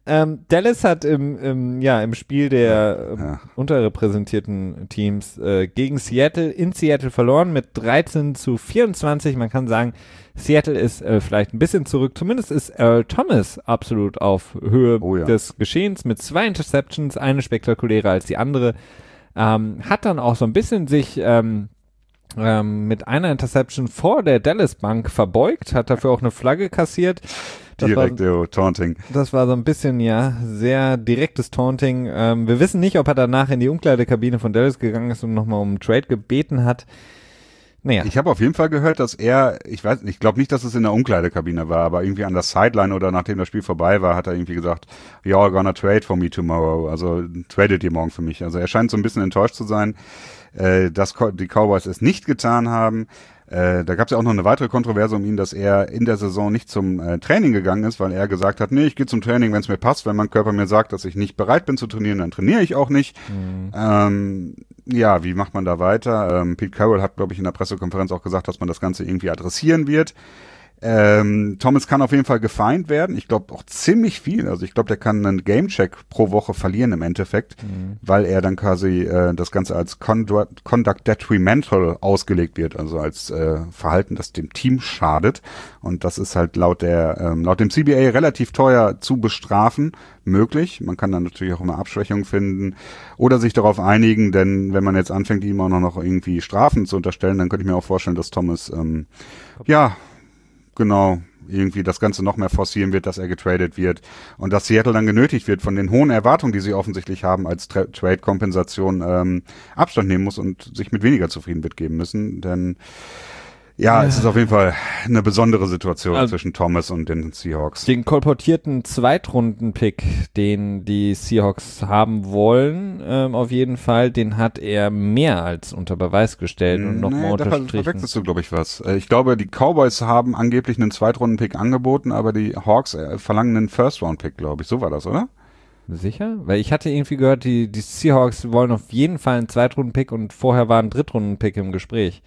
ähm, Dallas hat im, im, ja, im Spiel der ähm, Ja. unterrepräsentierten Teams äh, gegen Seattle in Seattle verloren mit dreizehn zu vierundzwanzig. Man kann sagen, Seattle ist äh, vielleicht ein bisschen zurück. Zumindest ist Earl Thomas absolut auf Höhe Oh ja. des Geschehens mit zwei Interceptions, eine spektakulärer als die andere. Ähm, hat dann auch so ein bisschen sich ähm, ähm, mit einer Interception vor der Dallas-Bank verbeugt, hat dafür auch eine Flagge kassiert. Das Direkt, war, yo, Taunting. das war so ein bisschen, ja, sehr direktes Taunting. Ähm, wir wissen nicht, ob er danach in die Umkleidekabine von Dallas gegangen ist und nochmal um einen Trade gebeten hat. Naja. Ich habe auf jeden Fall gehört, dass er, ich weiß, ich glaube nicht, dass es in der Umkleidekabine war, aber irgendwie an der Sideline oder nachdem das Spiel vorbei war, hat er irgendwie gesagt, you're gonna trade for me tomorrow. Also tradet ihr morgen für mich. Also er scheint so ein bisschen enttäuscht zu sein, äh, dass die Cowboys es nicht getan haben. Äh, da gab es ja auch noch eine weitere Kontroverse um ihn, dass er in der Saison nicht zum äh, Training gegangen ist, weil er gesagt hat, nee, ich gehe zum Training, wenn es mir passt. Wenn mein Körper mir sagt, dass ich nicht bereit bin zu trainieren, dann trainiere ich auch nicht. Mhm. Ähm, ja, wie macht man da weiter? Ähm, Pete Carroll hat, glaube ich, in der Pressekonferenz auch gesagt, dass man das Ganze irgendwie adressieren wird. Ähm, Thomas kann auf jeden Fall gefeind werden. Ich glaube auch ziemlich viel. Also ich glaube, der kann einen Gamecheck pro Woche verlieren im Endeffekt, mhm. weil er dann quasi äh, das Ganze als Conduct, Conduct Detrimental ausgelegt wird, also als äh, Verhalten, das dem Team schadet. Und das ist halt laut der ähm, laut dem C B A relativ teuer zu bestrafen möglich. Man kann dann natürlich auch immer Abschwächungen finden oder sich darauf einigen, denn wenn man jetzt anfängt, ihm auch noch irgendwie Strafen zu unterstellen, dann könnte ich mir auch vorstellen, dass Thomas ähm, ja genau, irgendwie das Ganze noch mehr forcieren wird, dass er getradet wird und dass Seattle dann genötigt wird, von den hohen Erwartungen, die sie offensichtlich haben, als Tra- Trade-Kompensation ähm, Abstand nehmen muss und sich mit weniger zufrieden wird geben müssen, denn ja, es ist auf jeden Fall eine besondere Situation also zwischen Thomas und den Seahawks. Den kolportierten Zweitrunden-Pick, den die Seahawks haben wollen, ähm, auf jeden Fall, den hat er mehr als unter Beweis gestellt und nochmal nee, unterstrichen. Da verwechselst du, glaube ich, was. Ich glaube, die Cowboys haben angeblich einen Zweitrunden-Pick angeboten, aber die Hawks äh, verlangen einen First-Round-Pick, glaube ich. So war das, oder? Sicher? Weil ich hatte irgendwie gehört, die, die Seahawks wollen auf jeden Fall einen Zweitrunden-Pick und vorher war ein Drittrunden-Pick im Gespräch.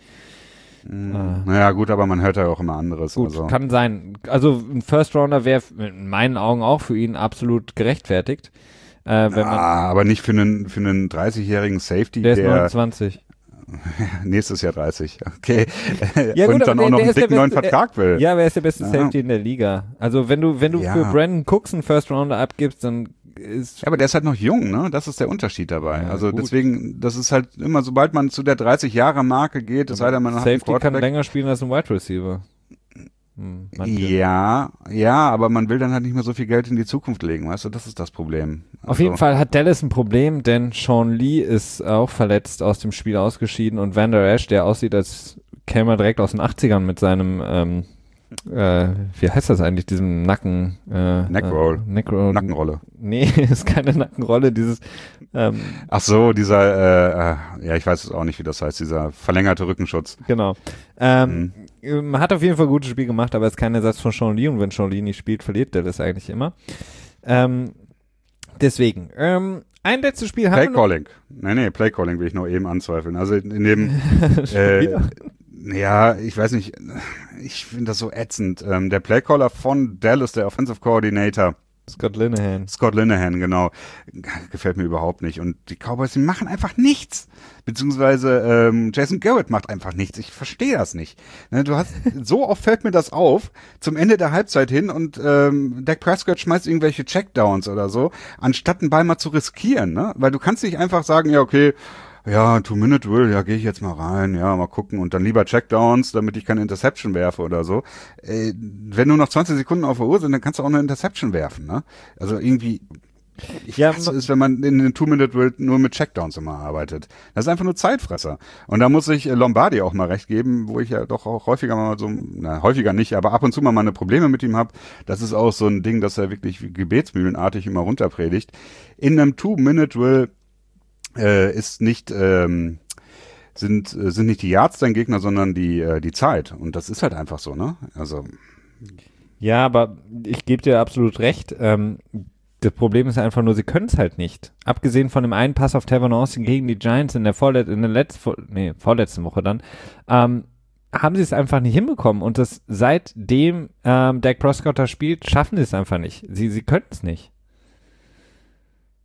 Mhm. Ah. Naja, gut, aber man hört ja auch immer anderes. Gut, also. Kann sein. Also ein First-Rounder wäre in meinen Augen auch für ihn absolut gerechtfertigt. Äh, wenn man ah, aber nicht für einen, für einen dreißigjährigen Safety, der der... ist neunundzwanzig. Nächstes Jahr dreißig, okay. Ja, und gut, dann der, auch noch der einen dicken neuen beste, Vertrag will. Ja, wer ist der beste ja. Safety in der Liga? Also wenn du, wenn du ja. für Brandon Cooks einen First-Rounder abgibst, dann ist... Ja, aber der ist halt noch jung, ne? Das ist der Unterschied dabei. Ja, also gut. deswegen, das ist halt immer, sobald man zu der dreißig-Jahre-Marke geht, es sei denn, man hat einen Safety kann länger spielen als ein Wide Receiver. Hm, ja, ja, aber man will dann halt nicht mehr so viel Geld in die Zukunft legen, weißt du, das ist das Problem. Also Auf jeden Fall hat Dallas ein Problem, denn Sean Lee ist auch verletzt aus dem Spiel ausgeschieden und Van Der Esch, der aussieht, als käme er direkt aus den achtzigern mit seinem, ähm, äh, wie heißt das eigentlich, diesem Nacken... Äh, Neckroll. Äh, Neckroll. Nackenrolle. Nee, ist keine Nackenrolle, dieses... Ähm, Ach so, dieser, äh, ja, ich weiß es auch nicht, wie das heißt, dieser verlängerte Rückenschutz. Genau. Ähm, mhm. Man hat auf jeden Fall ein gutes Spiel gemacht, aber es ist kein Ersatz von Sean Lee und wenn Sean Lee nicht spielt, verliert der das eigentlich immer. Ähm, deswegen, ähm, ein letztes Spiel haben wir noch. Playcalling. Nee, nee, Playcalling will ich nur eben anzweifeln. Also in dem, äh, ja, ich weiß nicht, ich finde das so ätzend. Ähm, der Playcaller von Dallas, der Offensive Coordinator, Scott Linehan. Scott Linehan, genau. Gefällt mir überhaupt nicht. Und die Cowboys, die machen einfach nichts. Beziehungsweise ähm, Jason Garrett macht einfach nichts. Ich verstehe das nicht. Ne, du hast, so oft fällt mir das auf, zum Ende der Halbzeit hin und ähm, Dak Prescott schmeißt irgendwelche Checkdowns oder so, anstatt einen Ball mal zu riskieren. Ne? Weil du kannst nicht einfach sagen, ja, okay, ja, Two-Minute-Drill, ja, gehe ich jetzt mal rein, ja, mal gucken und dann lieber Checkdowns, damit ich keine Interception werfe oder so. Äh, wenn nur noch zwanzig Sekunden auf der Uhr sind, dann kannst du auch eine Interception werfen, ne? Also irgendwie, ich ja, hasse es, wenn man in den Two-Minute-Drill nur mit Checkdowns immer arbeitet. Das ist einfach nur Zeitfresser. Und da muss ich Lombardi auch mal recht geben, wo ich ja doch auch häufiger mal so, na, häufiger nicht, aber ab und zu mal meine Probleme mit ihm habe. Das ist auch so ein Ding, dass er wirklich wie gebetsmühlenartig immer runterpredigt. In einem Two-Minute-Drill Äh, ist nicht ähm, sind äh, sind nicht die Yards dein Gegner, sondern die äh, die Zeit und das ist halt einfach so, ne? Also ja, aber ich gebe dir absolut recht. Ähm, das Problem ist einfach nur, sie können es halt nicht. Abgesehen von dem einen Pass auf Tavon Austin gegen die Giants in der vorlet in der letzten nee, vorletzten Woche dann ähm, haben sie es einfach nicht hinbekommen und das seitdem ähm, Dak Prescott da spielt, schaffen sie es einfach nicht. Sie sie können es nicht.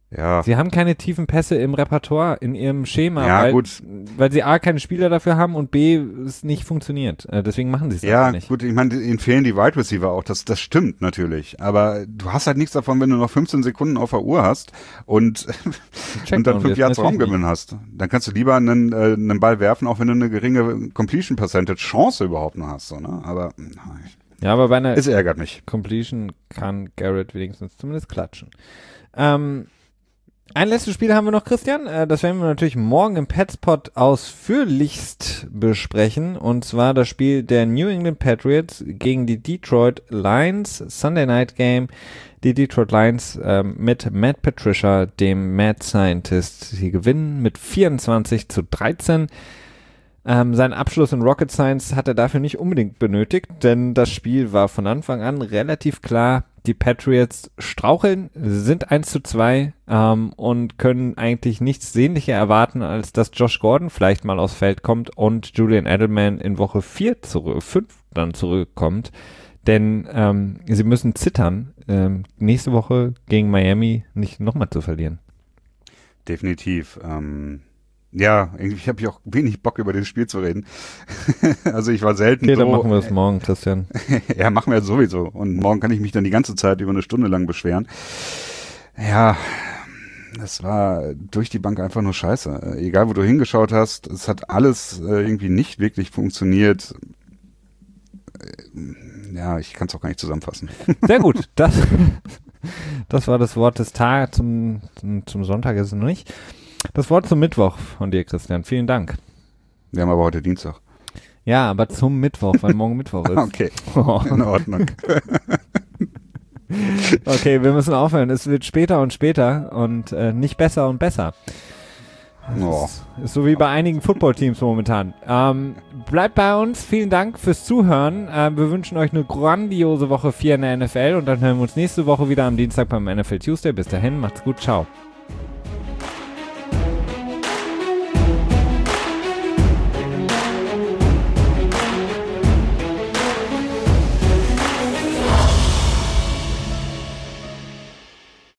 Ja. Sie haben keine tiefen Pässe im Repertoire, in ihrem Schema, Ja, weil, gut. weil sie A, keine Spieler dafür haben und B, es nicht funktioniert. Äh, deswegen machen sie es Ja, einfach nicht. gut, ich meine, ihnen fehlen die Wide Receiver auch, das, das stimmt natürlich. Aber du hast halt nichts davon, wenn du noch fünfzehn Sekunden auf der Uhr hast und, und dann fünf Yards Raumgewinn hast. Dann kannst du lieber einen, äh, einen Ball werfen, auch wenn du eine geringe Completion Percentage Chance überhaupt noch hast. So, ne? Aber ja, aber bei einer es ärgert mich. Completion kann Garrett wenigstens zumindest klatschen. Ähm, Ein letztes Spiel haben wir noch, Christian. Äh, das werden wir natürlich morgen im Petspot ausführlichst besprechen. Und zwar das Spiel der New England Patriots gegen die Detroit Lions. Sunday Night Game. Die Detroit Lions ähm, mit Matt Patricia, dem Mad Scientist. Sie gewinnen mit vierundzwanzig zu dreizehn. Ähm, seinen Abschluss in Rocket Science hat er dafür nicht unbedingt benötigt, denn das Spiel war von Anfang an relativ klar. Die Patriots straucheln, sind eins zu zwei ähm, und können eigentlich nichts sehnlicher erwarten, als dass Josh Gordon vielleicht mal aufs Feld kommt und Julian Edelman in Woche vier zurück, fünf dann zurückkommt. Denn ähm, sie müssen zittern, ähm, nächste Woche gegen Miami nicht nochmal zu verlieren. Definitiv. Ähm Ja, irgendwie habe ich auch wenig Bock, über das Spiel zu reden. Also ich war selten okay, so. Okay, dann machen wir es morgen, Christian. Ja, machen wir jetzt sowieso. Und morgen kann ich mich dann die ganze Zeit über eine Stunde lang beschweren. Ja, das war durch die Bank einfach nur scheiße. Egal, wo du hingeschaut hast, es hat alles äh, irgendwie nicht wirklich funktioniert. Ja, ich kann es auch gar nicht zusammenfassen. Sehr gut. Das, das war das Wort des Tages. Zum, zum Sonntag ist es noch nicht. Das Wort zum Mittwoch von dir, Christian. Vielen Dank. Wir haben aber heute Dienstag. Ja, aber zum Mittwoch, weil morgen Mittwoch ist. Okay, oh. In Ordnung. Okay, wir müssen aufhören. Es wird später und später und äh, nicht besser und besser. Oh. Ist, ist so wie bei einigen Footballteams momentan. Ähm, bleibt bei uns. Vielen Dank fürs Zuhören. Äh, wir wünschen euch eine grandiose Woche vier in der N F L und dann hören wir uns nächste Woche wieder am Dienstag beim N F L Tuesday. Bis dahin, macht's gut. Ciao.